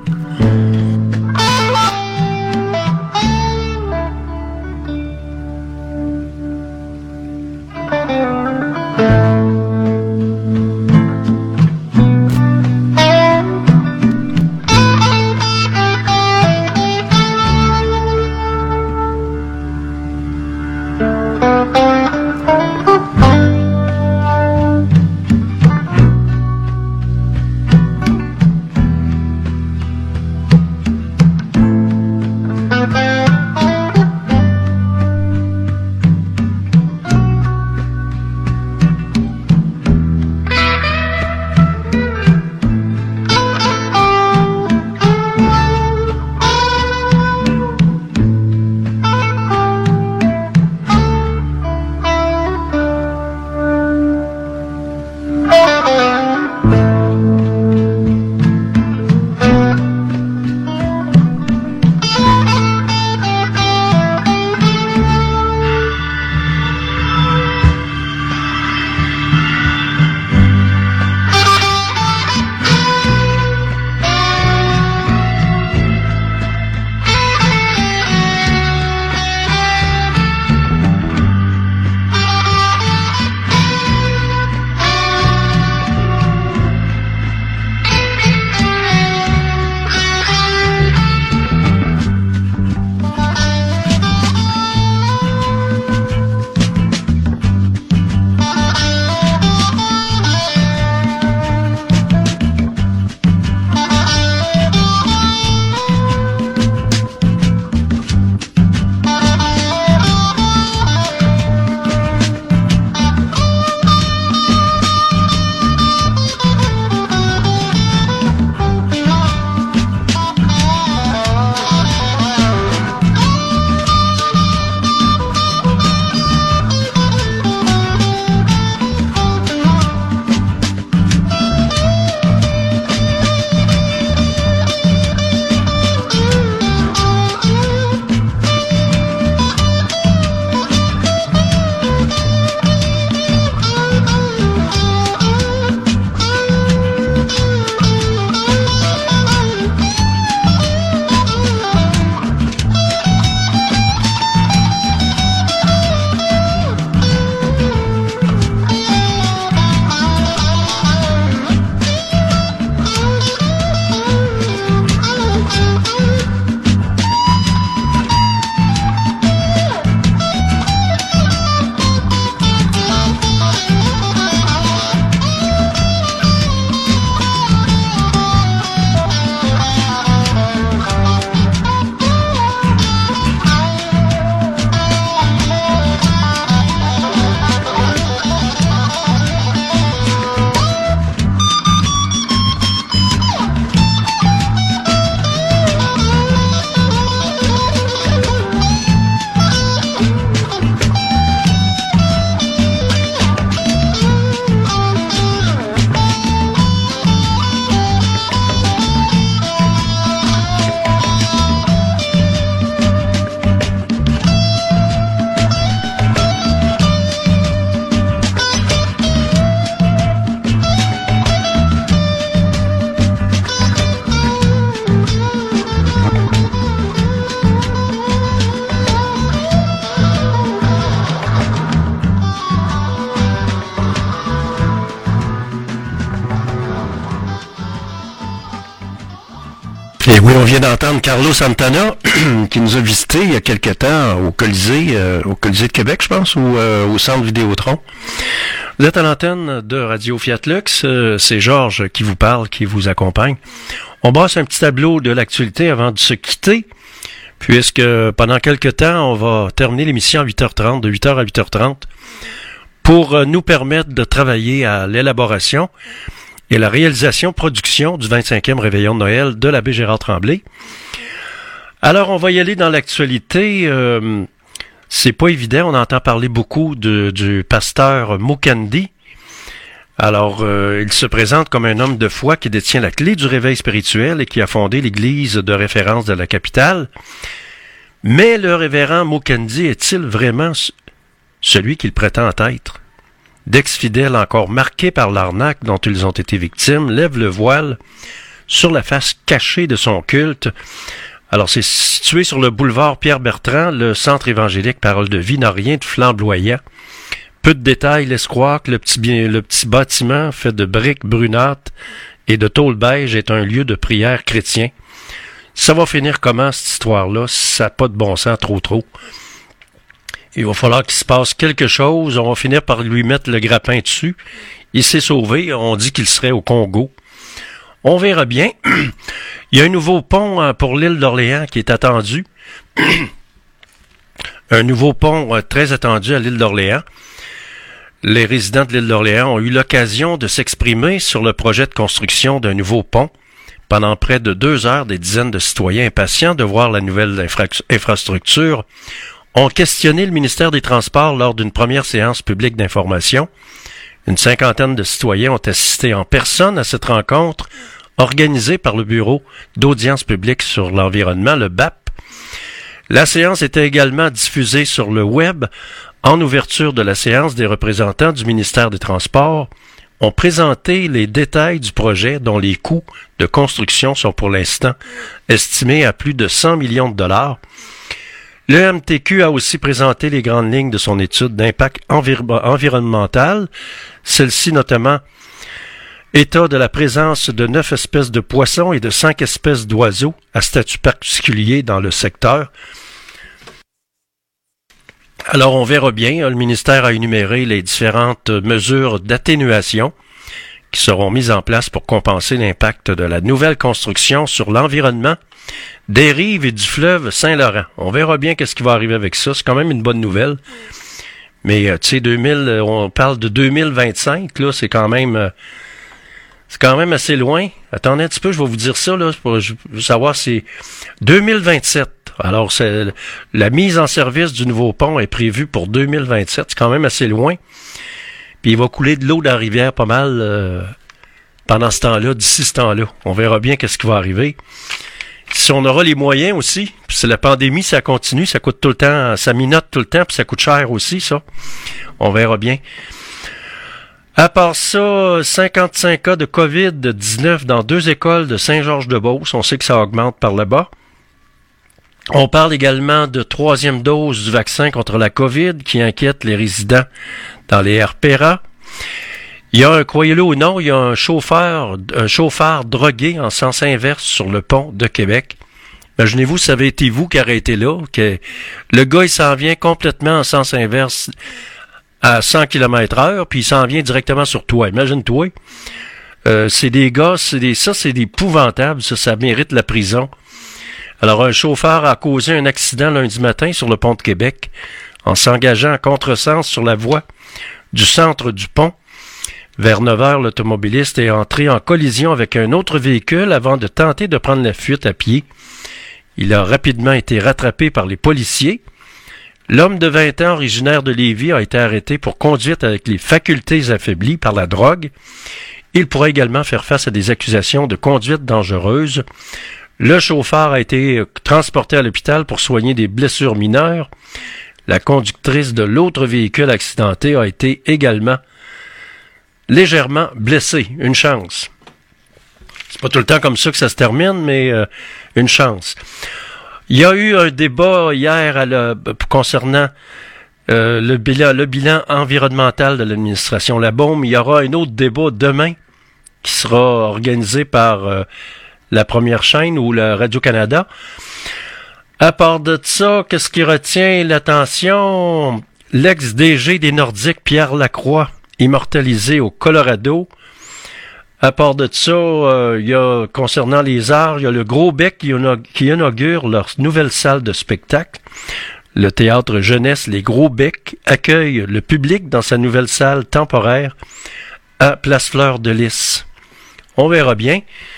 Et oui, on vient d'entendre Carlos Santana, qui nous a visité il y a quelque temps au Colisée, euh, au Colisée de Québec, je pense, ou euh, au Centre Vidéotron. Vous êtes à l'antenne de Radio Fiat Lux, euh, c'est Georges qui vous parle, qui vous accompagne. On brasse un petit tableau de l'actualité avant de se quitter, puisque pendant quelque temps, on va terminer l'émission à huit heures trente, de huit heures à huit heures trente, pour euh, nous permettre de travailler à l'élaboration et la réalisation-production du vingt-cinquième Réveillon de Noël de l'abbé Gérard Tremblay. Alors, on va y aller dans l'actualité. Euh, c'est pas évident, on entend parler beaucoup de, du pasteur Mukandi. Alors, euh, il se présente comme un homme de foi qui détient la clé du réveil spirituel et qui a fondé l'église de référence de la capitale. Mais le révérend Mukendi est-il vraiment celui qu'il prétend être? D'ex-fidèles encore marqués par l'arnaque dont ils ont été victimes lèvent le voile sur la face cachée de son culte. Alors, c'est situé sur le boulevard Pierre-Bertrand, le centre évangélique Parole de vie n'a rien de flamboyant. Peu de détails laissent croire que le petit, le petit bâtiment fait de briques brunâtres et de tôle beige est un lieu de prière chrétien. Ça va finir comment, cette histoire-là? Ça n'a pas de bon sens, trop trop. Il va falloir qu'il se passe quelque chose. On va finir par lui mettre le grappin dessus. Il s'est sauvé. On dit qu'il serait au Congo. On verra bien. Il y a un nouveau pont pour l'île d'Orléans qui est attendu. Un nouveau pont très attendu à l'île d'Orléans. Les résidents de l'île d'Orléans ont eu l'occasion de s'exprimer sur le projet de construction d'un nouveau pont. Pendant près de deux heures, des dizaines de citoyens impatients de voir la nouvelle infra- infrastructure ont questionné le ministère des Transports lors d'une première séance publique d'information. Une cinquantaine de citoyens ont assisté en personne à cette rencontre organisée par le Bureau d'audience publique sur l'environnement, le B A P. La séance était également diffusée sur le web. En ouverture de la séance, des représentants du ministère des Transports ont présenté les détails du projet dont les coûts de construction sont pour l'instant estimés à plus de cent millions de dollars. Le M T Q a aussi présenté les grandes lignes de son étude d'impact envir- environnemental, celle-ci notamment état de la présence de neuf espèces de poissons et de cinq espèces d'oiseaux à statut particulier dans le secteur. Alors, on verra bien. Le ministère a énuméré les différentes mesures d'atténuation qui seront mises en place pour compenser l'impact de la nouvelle construction sur l'environnement des rives et du fleuve Saint-Laurent. On verra bien qu'est-ce qui va arriver avec ça. C'est quand même une bonne nouvelle. Mais, tu sais, deux mille, on parle de deux mille vingt-cinq, là, c'est quand même, c'est quand même assez loin. Attendez un petit peu, je vais vous dire ça, là, pour savoir, c'est deux mille vingt-sept. Alors, c'est, la mise en service du nouveau pont est prévue pour deux mille vingt-sept. C'est quand même assez loin. Puis il va couler de l'eau dans la rivière pas mal euh, pendant ce temps-là, d'ici ce temps-là. On verra bien qu'est-ce qui va arriver. Si on aura les moyens aussi, puis c'est la pandémie, ça continue, ça coûte tout le temps, ça minote tout le temps, puis ça coûte cher aussi, ça. On verra bien. À part ça, cinquante-cinq cas de covid dix-neuf dans deux écoles de Saint-Georges-de-Beauce. On sait que ça augmente par là-bas. On parle également de troisième dose du vaccin contre la COVID qui inquiète les résidents dans les R P R A. Il y a un, croyez-le ou non, il y a un chauffeur, un chauffeur drogué en sens inverse sur le pont de Québec. Imaginez-vous, ça avait été vous qui aurez été là, que le gars, il s'en vient complètement en sens inverse à cent kilomètres heure, puis il s'en vient directement sur toi. Imagine-toi. Euh, c'est des gars, c'est des, ça, c'est des épouvantables, ça, ça mérite la prison. Alors, un chauffeur a causé un accident lundi matin sur le pont de Québec en s'engageant à contresens sur la voie du centre du pont. Vers neuf heures, l'automobiliste est entré en collision avec un autre véhicule avant de tenter de prendre la fuite à pied. Il a rapidement été rattrapé par les policiers. L'homme de vingt ans, originaire de Lévis, a été arrêté pour conduite avec les facultés affaiblies par la drogue. Il pourrait également faire face à des accusations de conduite dangereuse. Le chauffeur a été transporté à l'hôpital pour soigner des blessures mineures. La conductrice de l'autre véhicule accidenté a été également légèrement blessée. Une chance. C'est pas tout le temps comme ça que ça se termine, mais euh, une chance. Il y a eu un débat hier à la, concernant euh, le, bilan, le bilan environnemental de l'administration La Baume. Il y aura un autre débat demain qui sera organisé par euh, la première chaîne ou le Radio-Canada. À part de ça, qu'est-ce qui retient l'attention? L'ex-D G des Nordiques, Pierre Lacroix, immortalisé au Colorado. À part de ça, euh, il y a, concernant les arts, il y a le Gros Bec qui, qui inaugure leur nouvelle salle de spectacle. Le théâtre jeunesse Les Gros Becs accueille le public dans sa nouvelle salle temporaire à Place Fleur de Lys. On verra bien.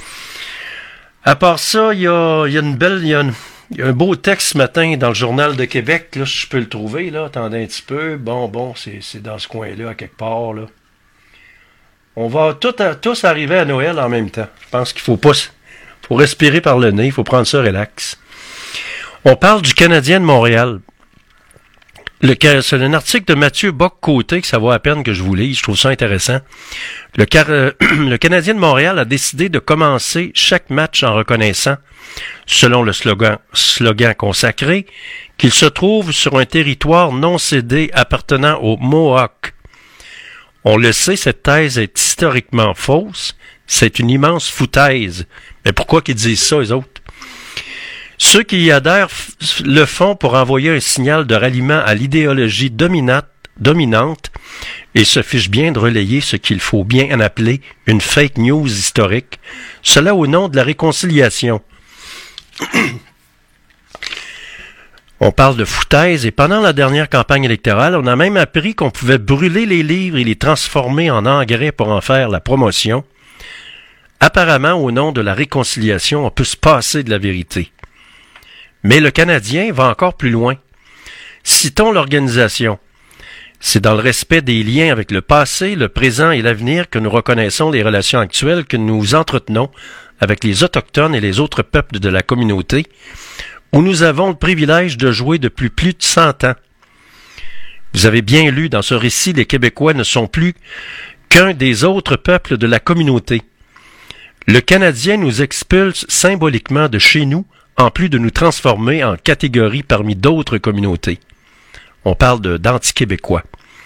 À part ça, il y a, il y a une belle, il y a, une, il y a un beau texte ce matin dans le Journal de Québec, là, si je peux le trouver, là. Attendez un petit peu. Bon, bon, c'est, c'est dans ce coin-là, à quelque part, là. On va tout à- tous arriver à Noël en même temps. Je pense qu'il faut pas... faut respirer par le nez, il faut prendre ça relax. On parle du Canadien de Montréal. Le, c'est un article de Mathieu Bock-Côté, que ça vaut à peine que je vous lise, je trouve ça intéressant. Le, car, euh, le Canadien de Montréal a décidé de commencer chaque match en reconnaissant, selon le slogan, slogan consacré, qu'il se trouve sur un territoire non cédé appartenant aux Mohawks. On le sait, cette thèse est historiquement fausse. C'est une immense foutaise. Mais pourquoi qu'ils disent ça, les autres? Ceux qui y adhèrent f- le font pour envoyer un signal de ralliement à l'idéologie dominante, dominante et se fichent bien de relayer ce qu'il faut bien en appeler une fake news historique, cela au nom de la réconciliation. On parle de foutaise et pendant la dernière campagne électorale, on a même appris qu'on pouvait brûler les livres et les transformer en engrais pour en faire la promotion. Apparemment, au nom de la réconciliation, on peut se passer de la vérité. Mais le Canadien va encore plus loin. Citons l'organisation. C'est dans le respect des liens avec le passé, le présent et l'avenir que nous reconnaissons les relations actuelles que nous entretenons avec les Autochtones et les autres peuples de la communauté, où nous avons le privilège de jouer depuis plus de cent ans. Vous avez bien lu dans ce récit, les Québécois ne sont plus qu'un des autres peuples de la communauté. Le Canadien nous expulse symboliquement de chez nous, en plus de nous transformer en catégorie parmi d'autres communautés. On parle de, d'anti-québécois.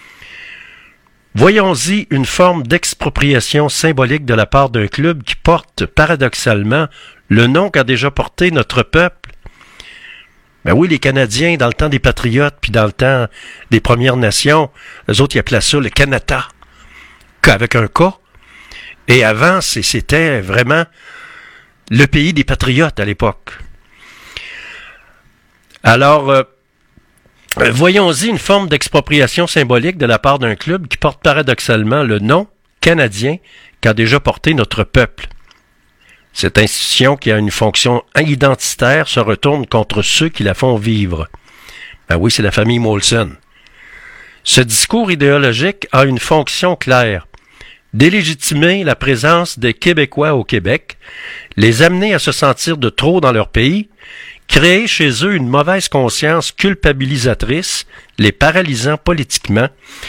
Voyons-y une forme d'expropriation symbolique de la part d'un club qui porte, paradoxalement, le nom qu'a déjà porté notre peuple. Ben oui, les Canadiens, dans le temps des Patriotes, puis dans le temps des Premières Nations, eux autres, ils appelaient ça le Canada, avec un K. Et avant, c'est, c'était vraiment le pays des Patriotes à l'époque. Alors, euh, voyons-y une forme d'expropriation symbolique de la part d'un club qui porte paradoxalement le nom canadien qu'a déjà porté notre peuple. Cette institution qui a une fonction identitaire se retourne contre ceux qui la font vivre. Ben oui, c'est la famille Molson. Ce discours idéologique a une fonction claire. Délégitimer la présence des Québécois au Québec, les amener à se sentir de trop dans leur pays, créer chez eux une mauvaise conscience culpabilisatrice, les paralysant politiquement,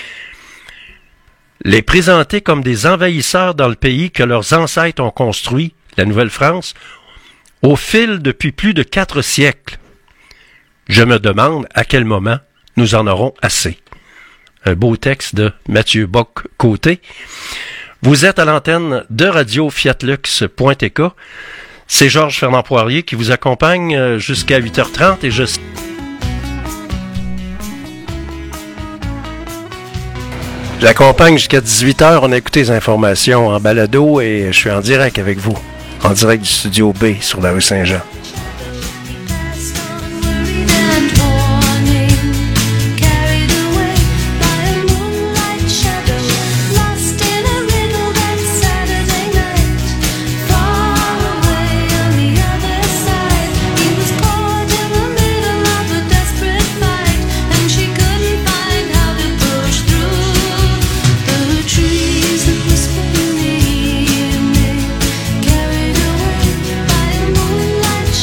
les présenter comme des envahisseurs dans le pays que leurs ancêtres ont construit, la Nouvelle-France, au fil depuis plus de quatre siècles. Je me demande à quel moment nous en aurons assez. Un beau texte de Mathieu Bock-Côté. Vous êtes à l'antenne de radio fiat lux point t k. C'est Georges Fernand Poirier qui vous accompagne jusqu'à huit heures trente et je... J'accompagne jusqu'à dix-huit heures. On a écouté les informations en balado et je suis en direct avec vous. En direct du studio B sur la rue Saint-Jean. Carried away by a moonlight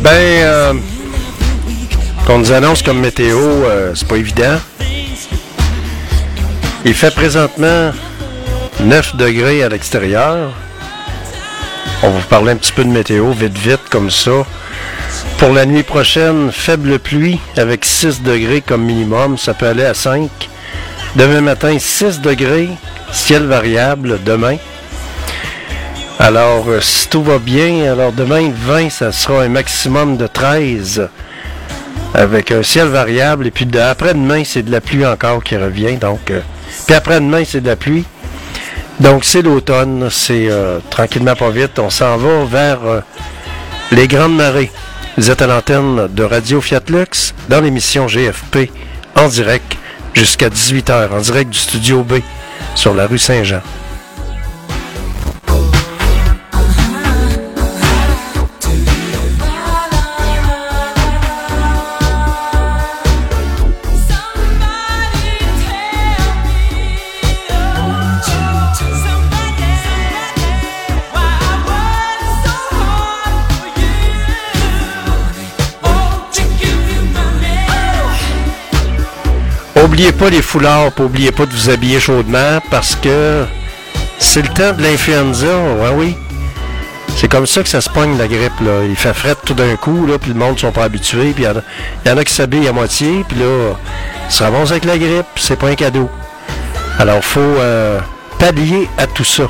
Ben, euh, qu'on nous annonce comme météo, euh, c'est pas évident. Il fait présentement neuf degrés à l'extérieur. On va vous parler un petit peu de météo, vite, vite, comme ça. Pour la nuit prochaine, faible pluie avec six degrés comme minimum. Ça peut aller à cinq. Demain matin, six degrés, ciel variable demain. Alors, euh, si tout va bien, alors demain, vingt, ça sera un maximum de treize avec un ciel variable. Et puis de, après-demain, c'est de la pluie encore qui revient. Donc, euh, puis après-demain, c'est de la pluie. Donc, c'est l'automne. C'est euh, tranquillement pas vite. On s'en va vers euh, les grandes marées. Vous êtes à l'antenne de Radio Fiat Lux dans l'émission G F P en direct jusqu'à dix-huit heures, en direct du Studio B sur la rue Saint-Jean. N'oubliez pas les foulards, puis n'oubliez pas de vous habiller chaudement parce que c'est le temps de l'influenza, ouais, oui. C'est comme ça que ça se pogne la grippe, là. Il fait fret tout d'un coup, là, puis le monde ne sont pas habitués, puis il y, y en a qui s'habillent à moitié, puis là, ils se ramassent avec la grippe, c'est pas un cadeau. Alors, il faut euh, pallier à tout ça.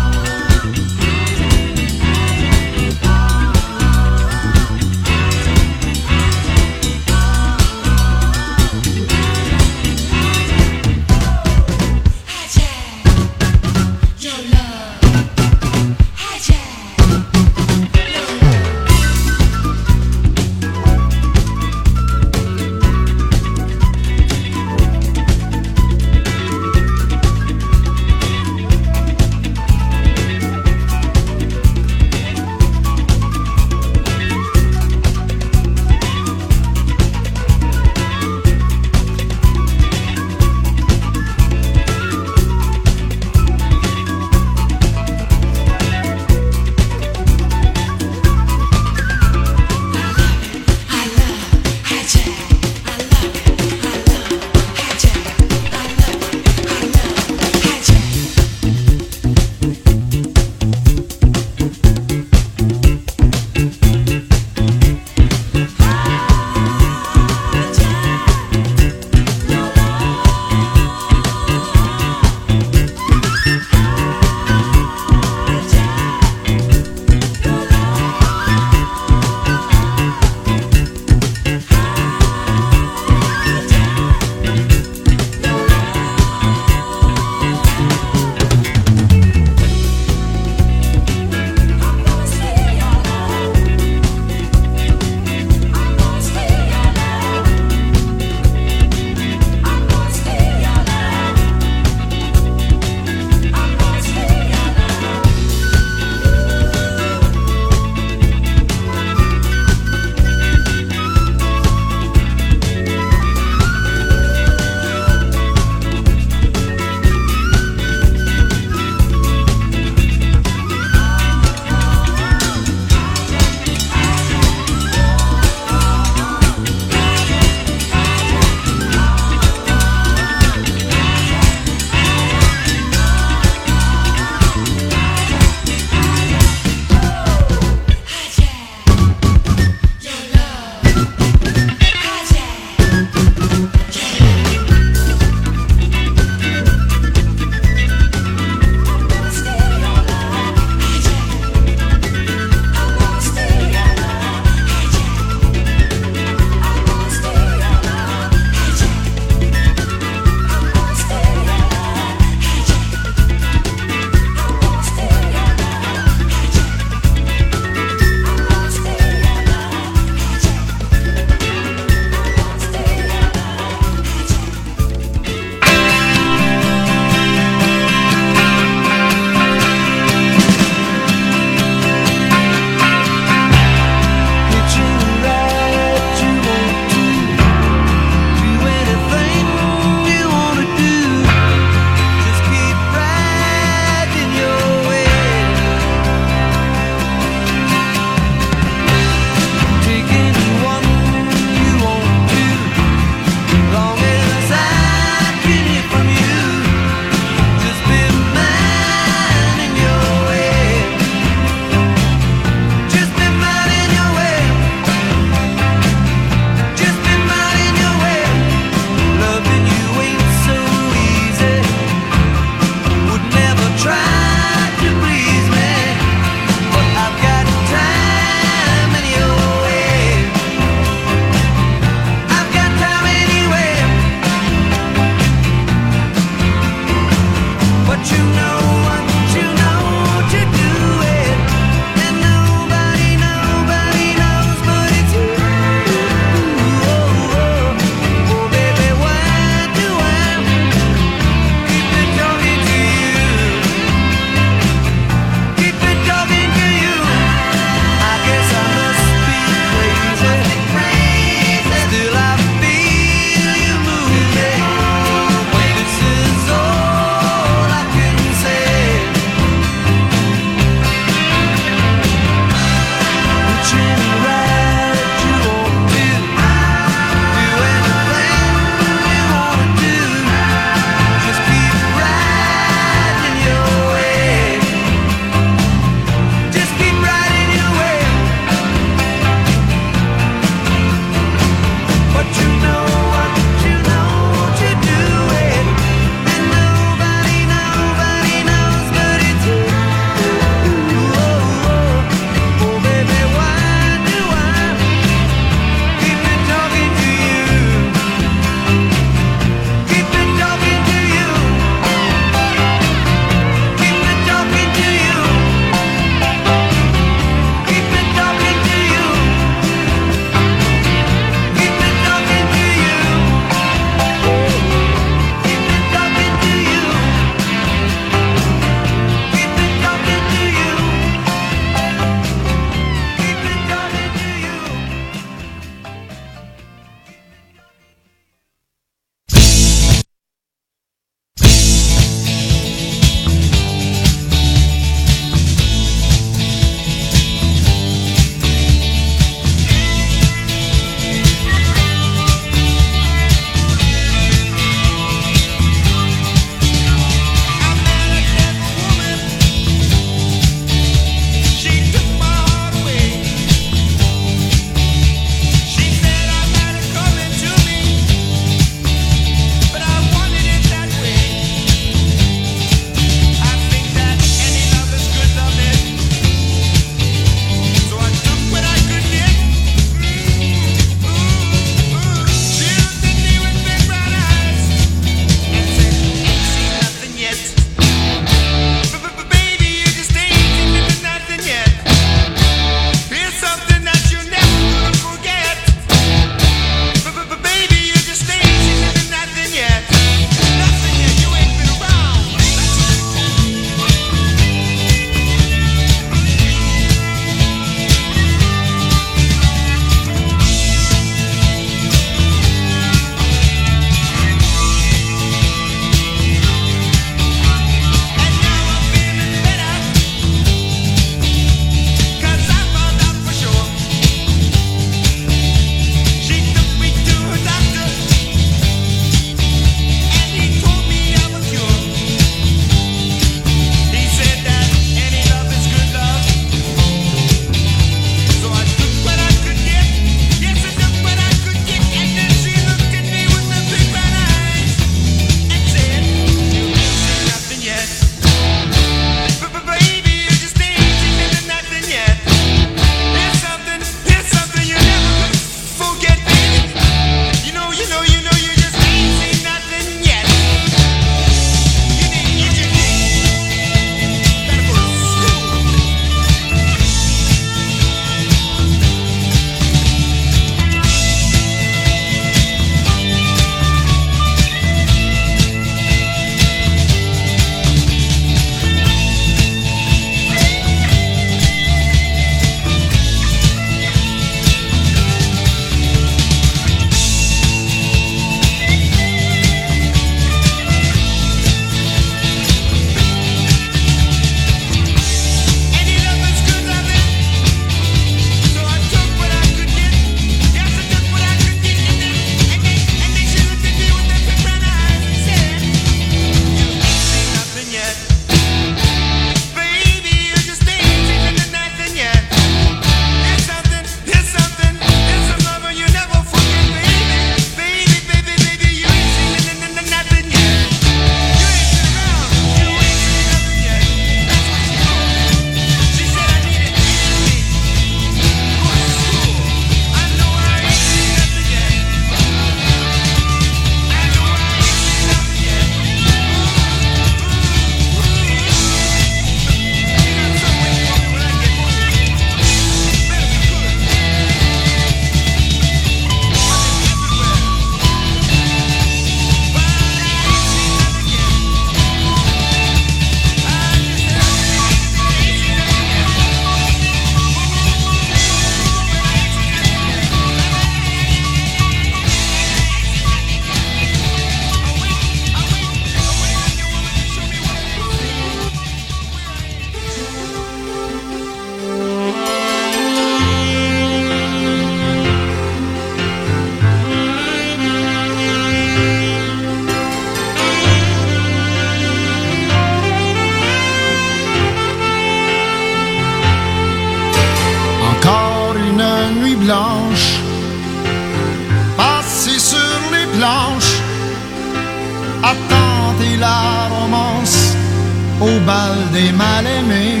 blanche, attendez la romance au bal des mal-aimés.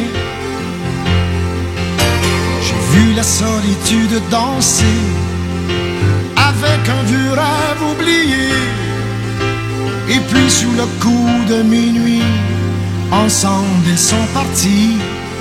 J'ai vu la solitude danser avec un vieux rêve oublié. Et puis sous le coup de minuit, ensemble ils sont partis.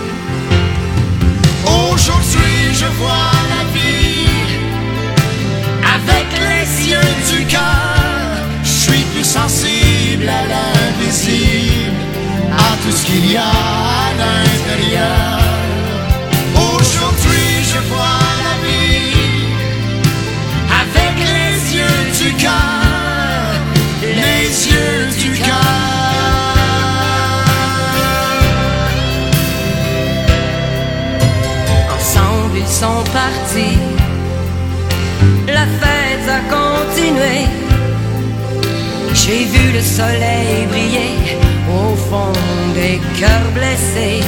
Aujourd'hui je vois la vie avec les yeux du cœur. Je suis plus sensible à l'invisible, à tout ce qu'il y a à l'intérieur. Aujourd'hui je vois la vie avec les yeux du cœur, les yeux du cœur. Ensemble ils sont partis, la fête a continué. J'ai vu le soleil briller au fond des cœurs blessés.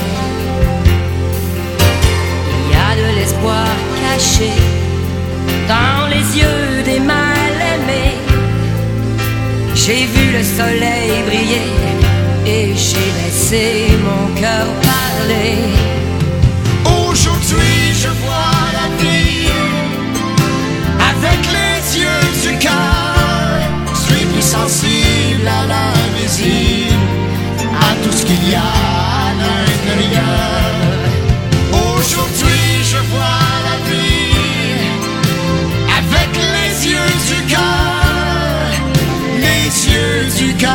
Il y a de l'espoir caché dans les yeux des mal-aimés. J'ai vu le soleil briller et j'ai laissé mon cœur parler. Aujourd'hui je vois la vie avec les yeux du cœur. Je suis plus sensible à l'invisible, à tout ce qu'il y a à l'intérieur. Aujourd'hui je vois la vie avec les yeux du cœur, les yeux du cœur.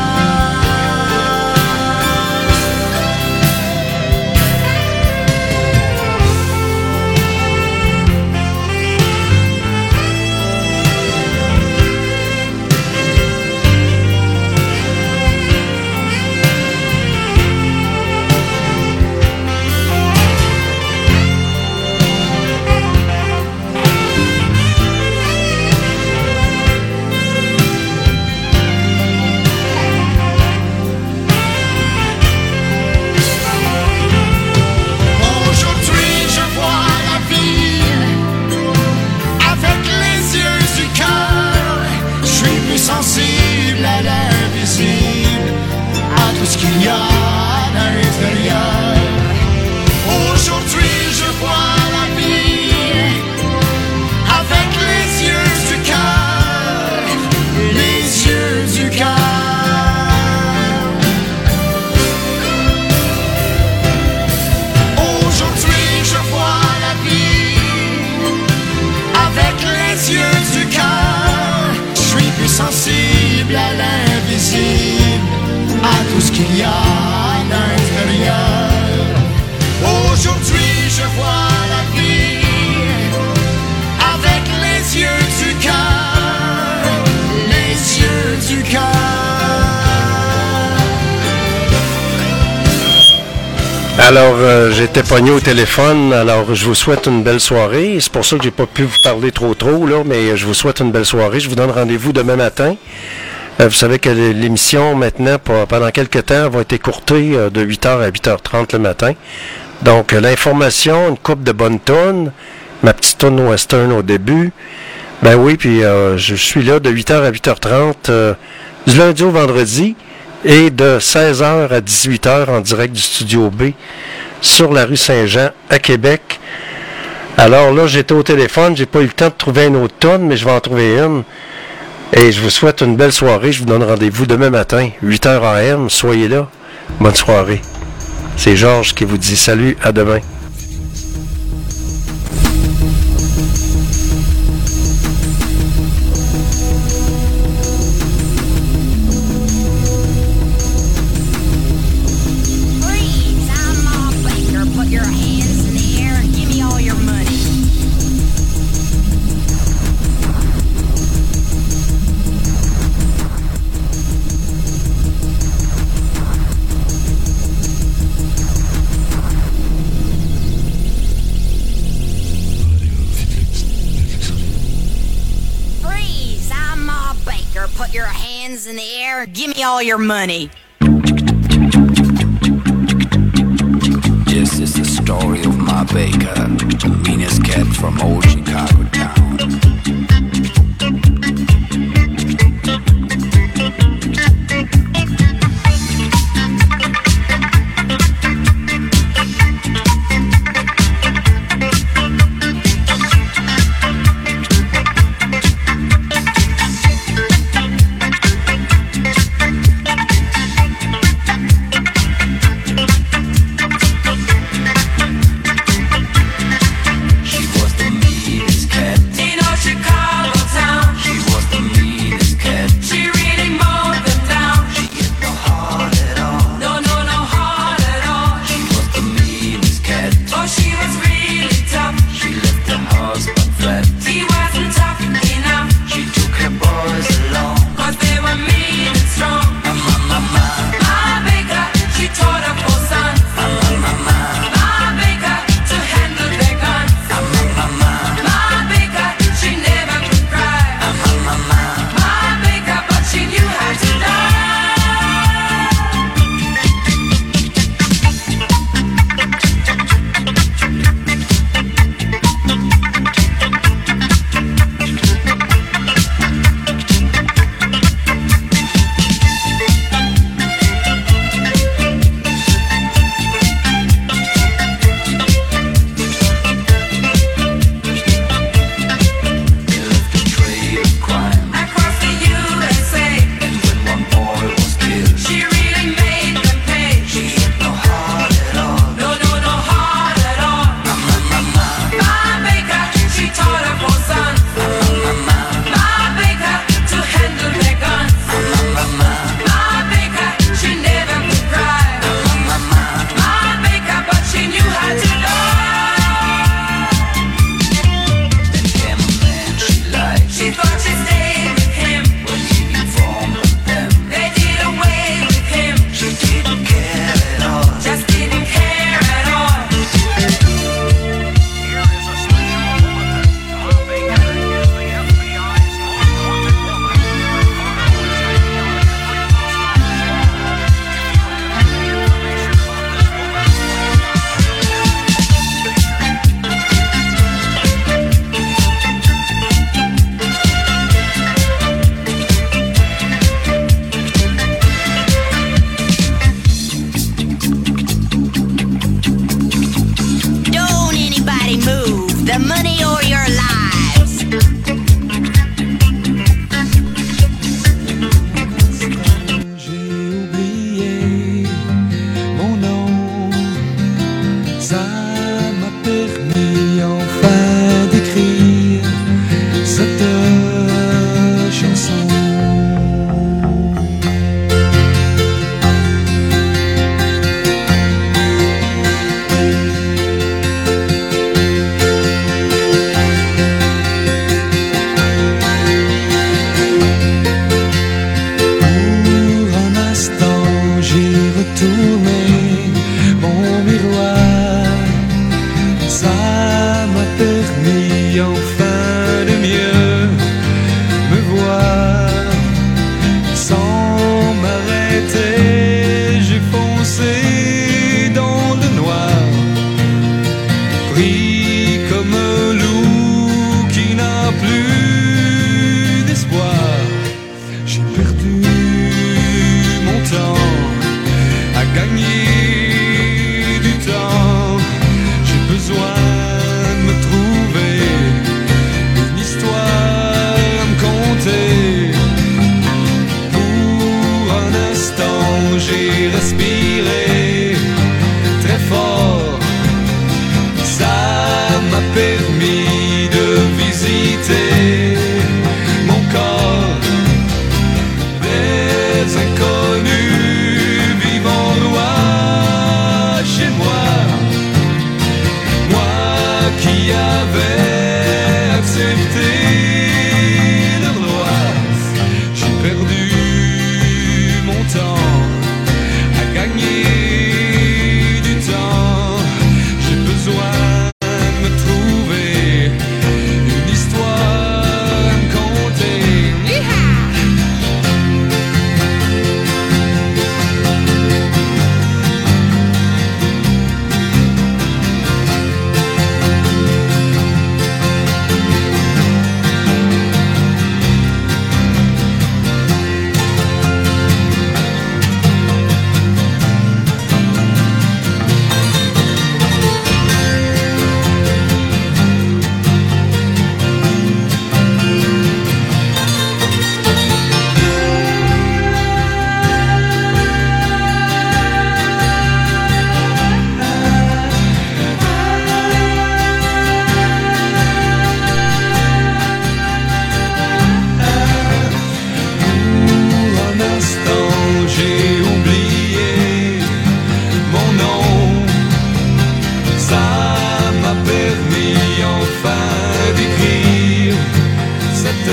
Sensible à l'invisible, à tout ce qu'il y a à l'intérieur. Aujourd'hui je vois la vie avec les yeux du cœur, les yeux du cœur. Aujourd'hui je vois la vie avec les yeux du cœur. Sensible à l'invisible, à tout ce qu'il y a à l'intérieur. Aujourd'hui je vois la vie avec les yeux du cœur, les yeux du cœur. Alors, euh, j'étais pogné au téléphone, alors je vous souhaite une belle soirée. C'est pour ça que j'ai pas pu vous parler trop trop, là, mais je vous souhaite une belle soirée. Je vous donne rendez-vous demain matin. Euh, vous savez que l'émission, maintenant, pendant quelques temps, va être écourtée euh, de huit heures à huit heures trente le matin. Donc, euh, l'information, une coupe de bonnes tonnes, ma petite tonne western au début. Ben oui, puis euh, je suis là de huit heures à huit heures trente, euh, du lundi au vendredi. Et de seize heures à dix-huit heures en direct du Studio B sur la rue Saint-Jean à Québec. Alors là, j'étais au téléphone, j'ai pas eu le temps de trouver une autre tonne, mais je vais en trouver une. Et je vous souhaite une belle soirée. Je vous donne rendez-vous demain matin, huit heures A M. Soyez là. Bonne soirée. C'est Georges qui vous dit salut, à demain. In the air, give me all your money. This is the story of Ma Baker, the meanest cat from old Chicago town.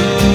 love.